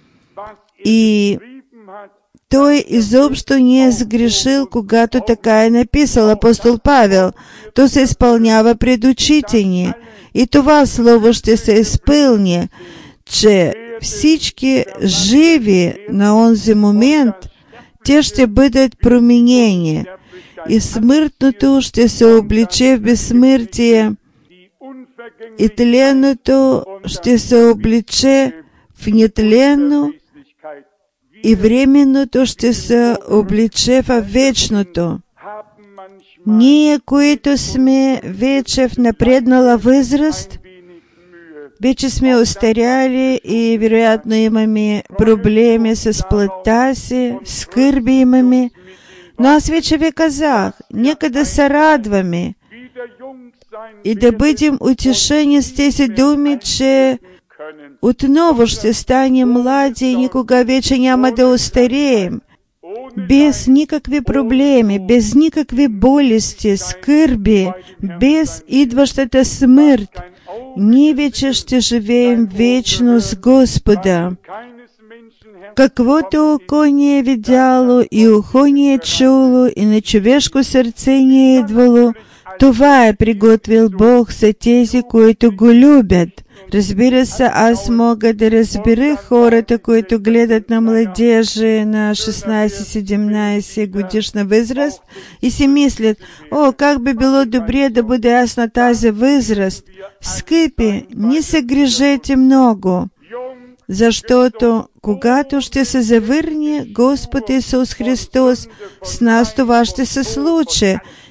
И той изобщо не е сгрешил, когато така е написал апостол Павел. То се изпълнява пред очите ни. И това слово ще се изпълни, че всички живи на онзи момент, те ще бъдат променени. И смъртното ще се обличе в безсмъртие, и тленното ще се обличе в нетленно, и временното ще се обличе в вечното. Ние, които сме вече в напреднала възраст, вече сме остаряли и вероятно имаме проблеми с плътта си, скърби имаме. Но аз вече ви казах, нека да се радваме и да бъдем утешени с тези думи, че отново ще станем млади и никога вече няма да остареем. Без никакви проблеми, без никакви болести, скърби, без идващата смърт. Ние вече ще живеем вечно с Господа. Каквото око ни е видяло и ухо ни е чуло и на човешко сърце ни е идвало, това е приготвил Бог за тези, които го любят. Разбира се, аз мога да разбера хората, които гледат на младежи на шестнайсет-седемнайсет годишна възраст и си мислят, о, как би било добре да бъде аз на тази възраст. Скъпи, не се грижете много, защото когато ще се завърне Господ Исус Христос, с нас това ще се случи.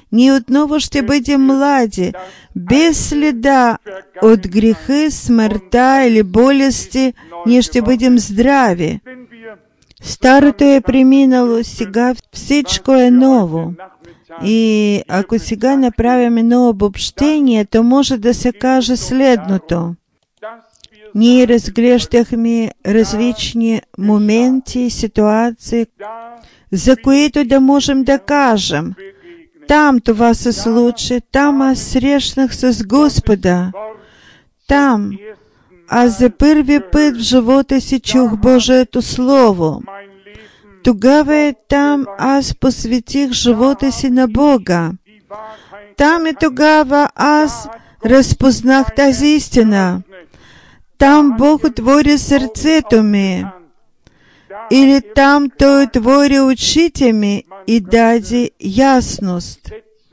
Ние отново ще бъдем млади, без следа от грехи, смъртта или болести, ние ще бъдем здрави. Старото е преминало, сега всичко е ново. И ако сега направим едно обобщение, то може да се каже следното. Ние разглеждахме различни моменти и ситуации, за които да можем да кажем: там това се случи, там аз срещнах с Господа, там аз за първи път в живота си чух Божието Слово. Тогава там аз посветих живота си на Бога. Там и тогава аз разпознах тази истина. Там Бог отвори сърцето ми. Или там Той отвори очите ми и даде ясност.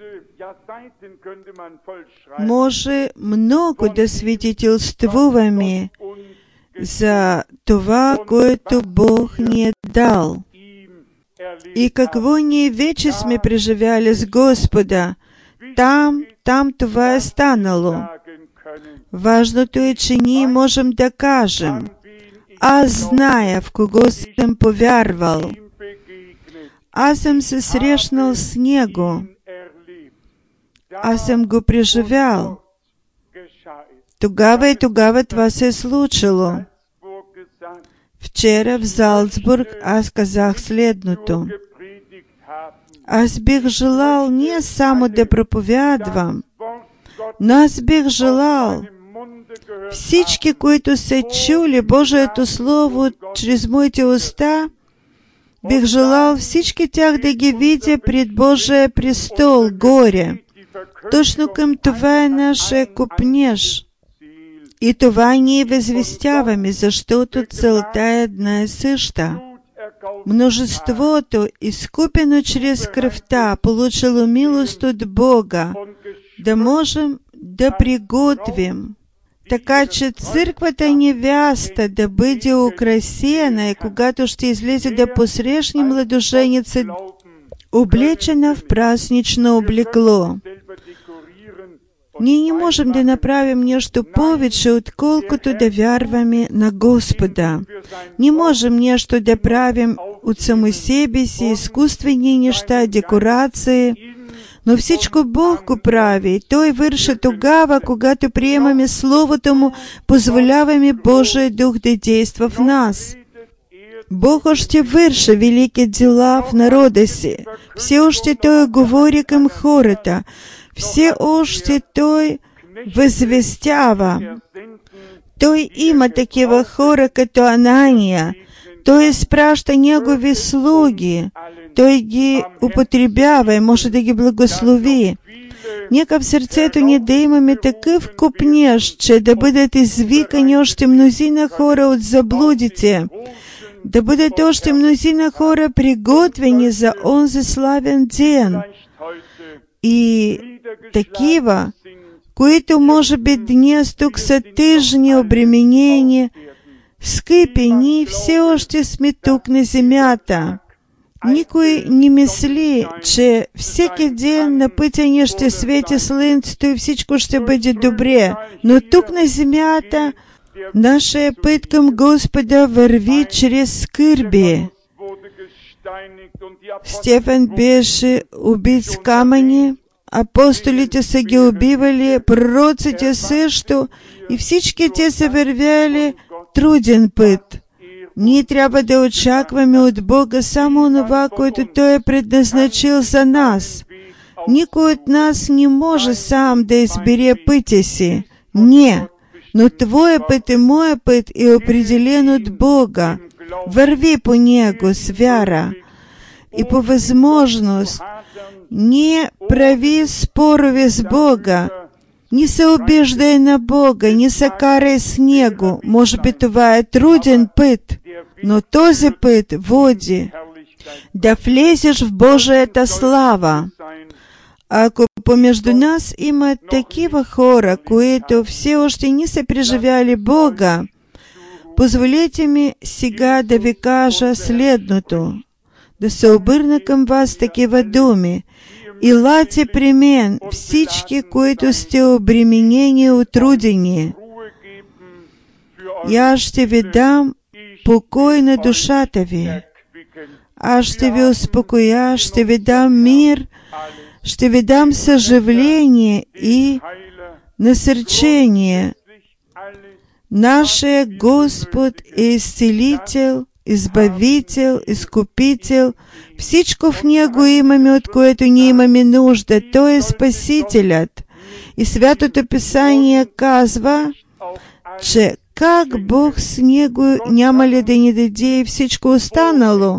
Може много да свидетелствуваме за това, което Бог ни е дал. И какво ние вече сме преживяли с Господа. Там, там това е станало. Важното е, че ние можем да кажем: аз зная в кого съм повярвал. Аз съм се срещнал с Него. Аз съм го преживял. Тогава и тогава това се е случило. Вчера в Залцбург аз казах следното. Аз бих желал не само да проповядвам, но аз бих желал всички, които са чули Божието Слово чрез моите уста, бих желал всички тях да ги видя пред Божия престол горе. Точно към това е нашия копнеж. И това ние възвестяваме, защото целта е една и съща. Множеството, изкупено чрез кръвта, получило милост от Бога, да можем да приготвим, така че църквата невяста да бъде украсена и когато ще излезе да посрещне младоженица, облечена в празнично облекло. Ние не можем да направим нещо повече, отколкото да вярваме на Господа. Не можем нещо да правим от само себе си, изкуствени неща, декорации, но всичко Бог го прави. Той върши тогава, когато приемаме Словото Му, позволяваме Божия Дух да действа в нас. Бог още върши велики дела в народа си. Все още Той говори към хората. Все още Той възвестява. Той има такива хора като Анания. Той изпраща Негови слуги. Той ги употребява и може да ги благослови. Нека в сърцето ни да имаме такъв копнеж, че да бъдат извикани още мнозина хора от заблудите, да бъдат още мнозина хора приготвени за онзи славен ден. И такива, които може би днес тук са тъжни, обременени, скъпи, ние все още сме тук на земята. Никой не мисли, че всеки ден на пътя ни ще свети слънцето и всичко ще бъде добре. Но тук на земята нашия път към Господа върви чрез скърби. Стефан беше убит с камъни, апостолите са ги убивали, пророците също, и всички те са вървяли труден път. Ние трябва да очакваме от Бога само това, което Той е предназначил за нас. Никой от нас не може сам да избере пътя си. Не, но Твоя път и моя път е определен от Бога. Върви по него с вяра. И по възможност не прави спорове с Бога. Не се обиждай на Бога, не се карай с Него. Може би това е труден път, но този път води да влезеш в Божията слава. Ако помежду нас има такива хора, които все още не са преживяли Бога, позволете ми сега да ви кажа следното, да се обърна към вас такива думи. і латі примен, всічки, които сте обременені утрудені. Я ж тебе дам покой на душатові, аж тебе успокоя, ж тебе дам мир, ж тебе дам соживление и насерчение. Наш Господ и Исцелитель, Избавитель, Искупитель, всичко в Него имаме, от което ние имаме нужда, Той е Спасителят. И Святото Писание казва, че как Бог с Него няма ли да ни даде и всичко останало?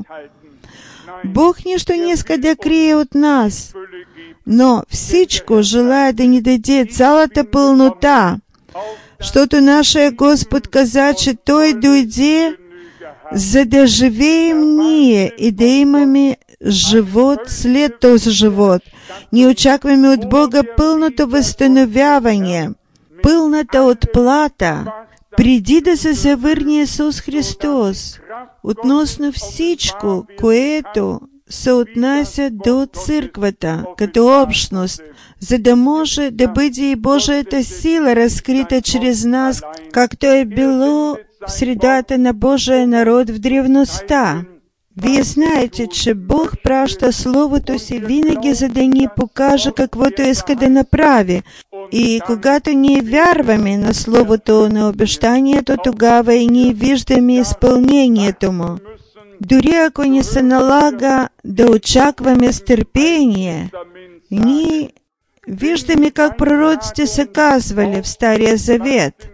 Бог нищо не иска да крие от нас, но всичко желая да ни даде цялата пълнота, защото нашия Господ каза, че Той дойде, за да живеем ние и да имаме живот след този живот. Ние очакваме от Бога пълното възстановяване, пълната отплата, преди да се завърне Исус Христос, относно всичко, което се отнася до църквата, като общност, за да може да бъде и Божията сила разкрита чрез нас, както е било в средата на Божия народ в древността. Вие знаете, че Бог праща Словото си винаги, за да ни покаже каквото иска да направи. И когато ние вярваме на Словото на обещанието, тогава и ние виждаме изпълнението му. Дори ако ни се налага да очакваме с търпение, ние виждаме как пророците са казвали в Стария Завет,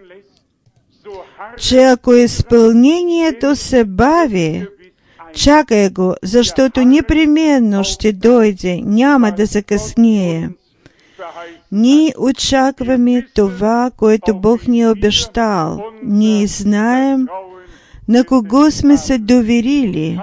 че ако изпълнението се бави, чакай го, защото непременно ще дойде, няма да закъснее. Ние очакваме това, което Бог ни е обещал. Ние знаем на кого сме се доверили.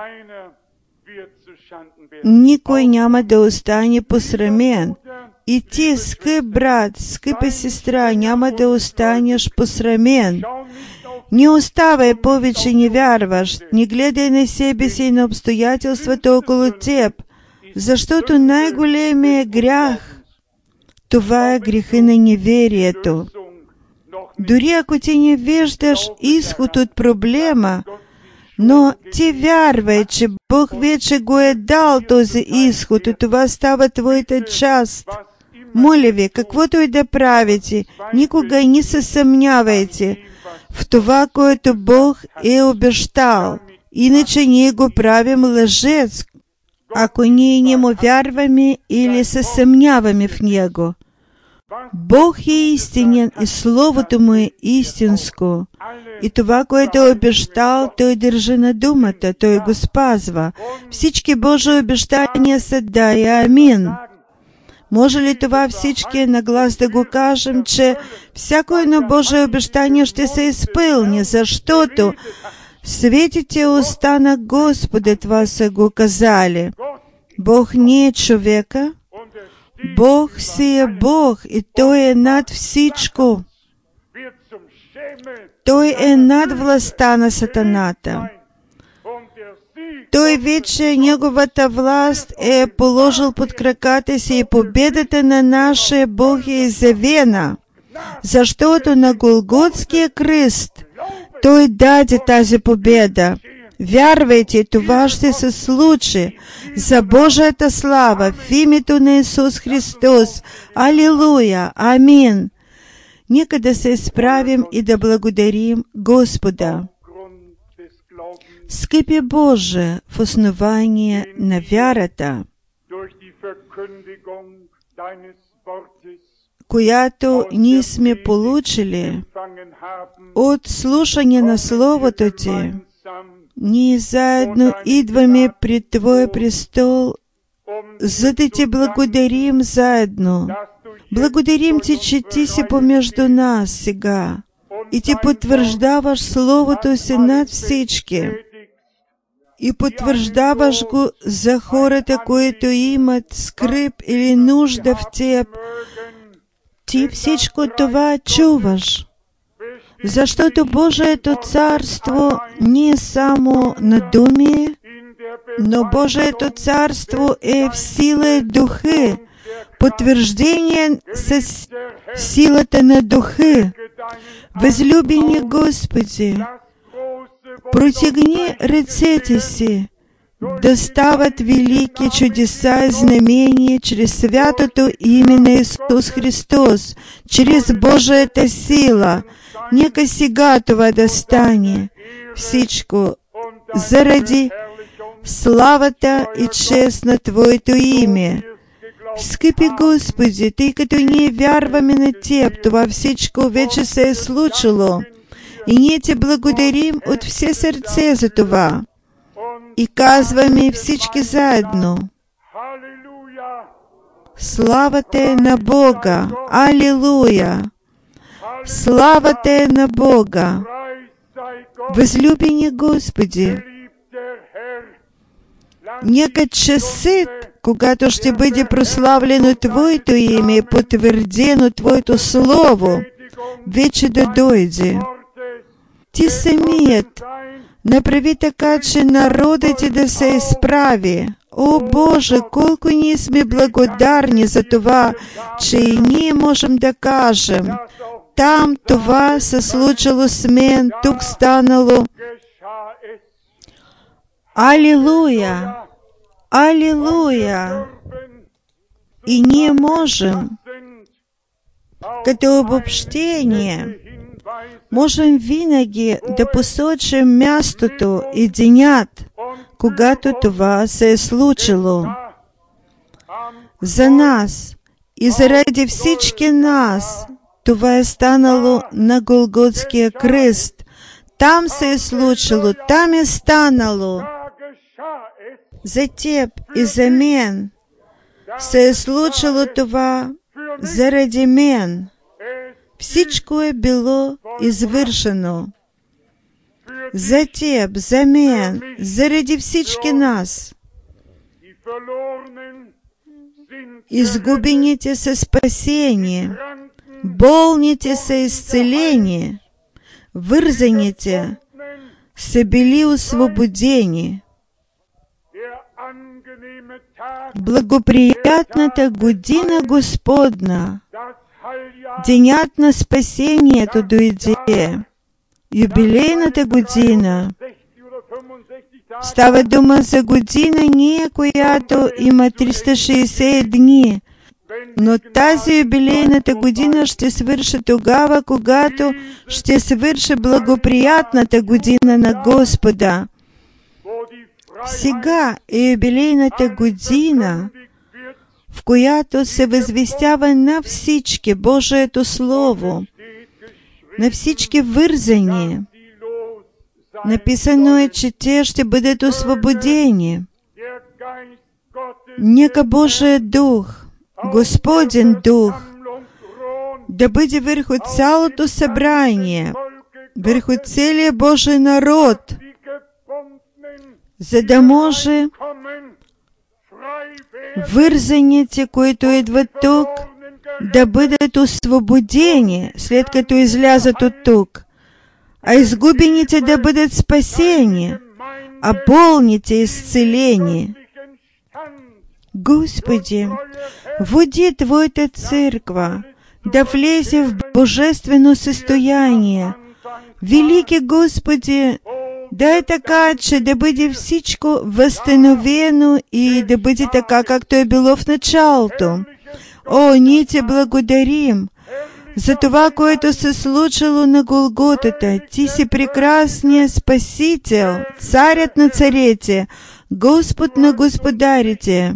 Никой няма да остане посрамен. И ти, скъп брат, скъпа сестра, няма да останеш посрамен. Не оставай повече невярващ, не гледай на себе си и на обстоятелствата около теб, защото най-големият грях, това е греха на неверието. Дори ако ти не виждаш изход от проблема, но ти вярвай, че Бог вече го е дал този изход и това става твоята част. Моля ви, каквото и да правите, никога не се съмнявайте в това, което Бог е обещал. Иначе ние го правим лъжец, ако ние не му вярваме или се съмняваме в Него. Бог е истинен и Словото му е истинско. И това, което е обещал, Той държи на думата, Той го спазва. Всички Божии обещания са да и амин. Може ли това всички на глас да го кажем, че всяко едно Божие обещание ще се изпълни, защото светите уста на Господа това са го казали. Бог не е човека, Бог си е Бог и Той е над всичко. Той е над властта на сатаната. Той вече, неговата власт е положил под краката си и победата на нашия Бог е изявена, защото на Голготския кръст Той даде тази победа. Вярвайте, това ще се случи за Божията слава в името на Исус Христос. Алилуя! Амин! Нека да се изправим и да благодарим Господа. Скъпи Боже, в основание на вярата, която ние сме получили от слушане на Словото Ти, ние заедно идваме пред Твоя престол, за да Ти благодарим заедно. Благодарим Ти, че Ти си помежду нас сега и Ти потвърждаваш Словото си над всички. И потвърждаваш го за хората, които имат скръб или нужда в Теб. Ти всичко това чуваш, защото Божието царство не е само на думи, но Божието царство е в сила и духи, потверждение со силата на духи. Возлюбені Господи, протягни ръцете си, да стават велики чудеса и знамения чрез святото име на Исус Христос, чрез Божията сила. Нека сега това да стане. Всичко заради славата и чест на Твоето име. Скъпи Господи, тъй като ние вярваме на Теб, това всичко вече се е случило. И ние Ти благодарим от все сърце за това. И казваме всички заедно: славата е на Бога! Алилуя! Славата е на Бога! Възлюбени Господи, нека часът, когато ще бъде прославлено Твоето име и потвърдено Твоето Слово, вече да дойде. Ти самият направи така, че народът Ти да се изправи. О Боже, колко ние сме благодарни за това, че и ние можем да кажем: там това се случило с мен, тук станало. Алилуя! Алилуя! И ние можем, като обобщение, можем винаги да посочим мястото и денят, когато това се е случило. За нас и заради всички нас това е станало на Голготския кръст. Там се е случило, там е станало. За теб и за мен се е случило това заради мен. Всичко е било извършено. За теб, за мен, заради всички нас. Изгубените са спасение, болните са изцелени, вързаните са били освободени. Благоприятната година Господна, денят на спасението дойде. Юбилейната година. Става дума за година не, която има триста шейсет дни, но тази юбилейната година ще свърши тогава, когато ще свърши благоприятната година на Господа. Сега е юбилейната година, в която се възвестява на всички Божието Слово, на всички вързани. Написано е, че те ще бъдат освободени. Нека Божия Дух, Господен Дух, да бъде върху цялото събрание, върху целия Божий народ, за да може вързаните, които идват тук, да бъдат освободени, след като излязат от тук, а изгубените да бъдат спасени, а болните изцелени. Господи, води Твоята църква да влезе в божествено състояние. Велики Господи, дай така, че да бъде всичко възстановено и да бъде така, както е било в началото. О, ние Ти благодарим за това, което се случило на Голготата. Ти си прекрасният Спасител, Царят на царете, Господ на господарите.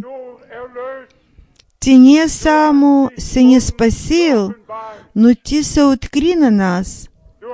Ти не само си ни спасил, но Ти се откри на нас.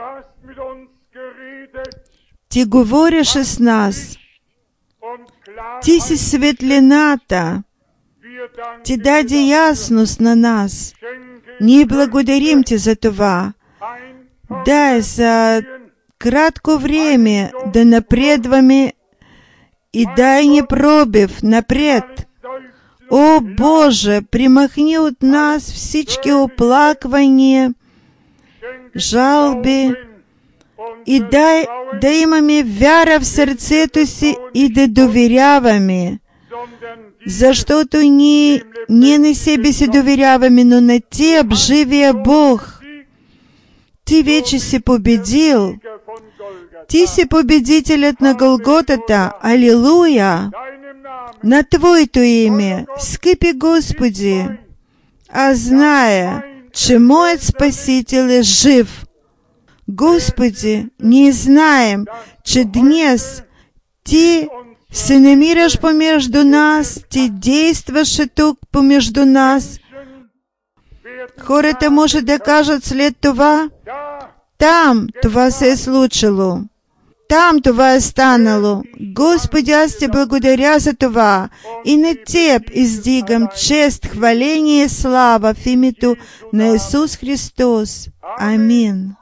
Ти говориш с нас. Ти си светлината. Ти даде ясност на нас. Ние благодарим Ти за това. Дай за кратко време да напредваме и дай ни пробив напред. О Боже, примахни от нас всички оплаквания, жалби и дай да имаме вяра в сърцето си и да доверяваме, защото ние не на себе си доверяваме, но на Теб, живия Бог. Ты вече си победил. Ты си победителят на Голготата. Аллилуйя! На Твоето имя, скъпи Господи, а зная, че моят Спасител е жив. Господи, ние знаем, че днес Ти се намираш помежду нас, Ти действаш тук помежду нас. Хората може да кажат след това, там това се е случило. Там това е станало. Господи, аз Ти благодаря за това. И на Теб издигам чест, хваление и слава в името на Исус Христос. Амин.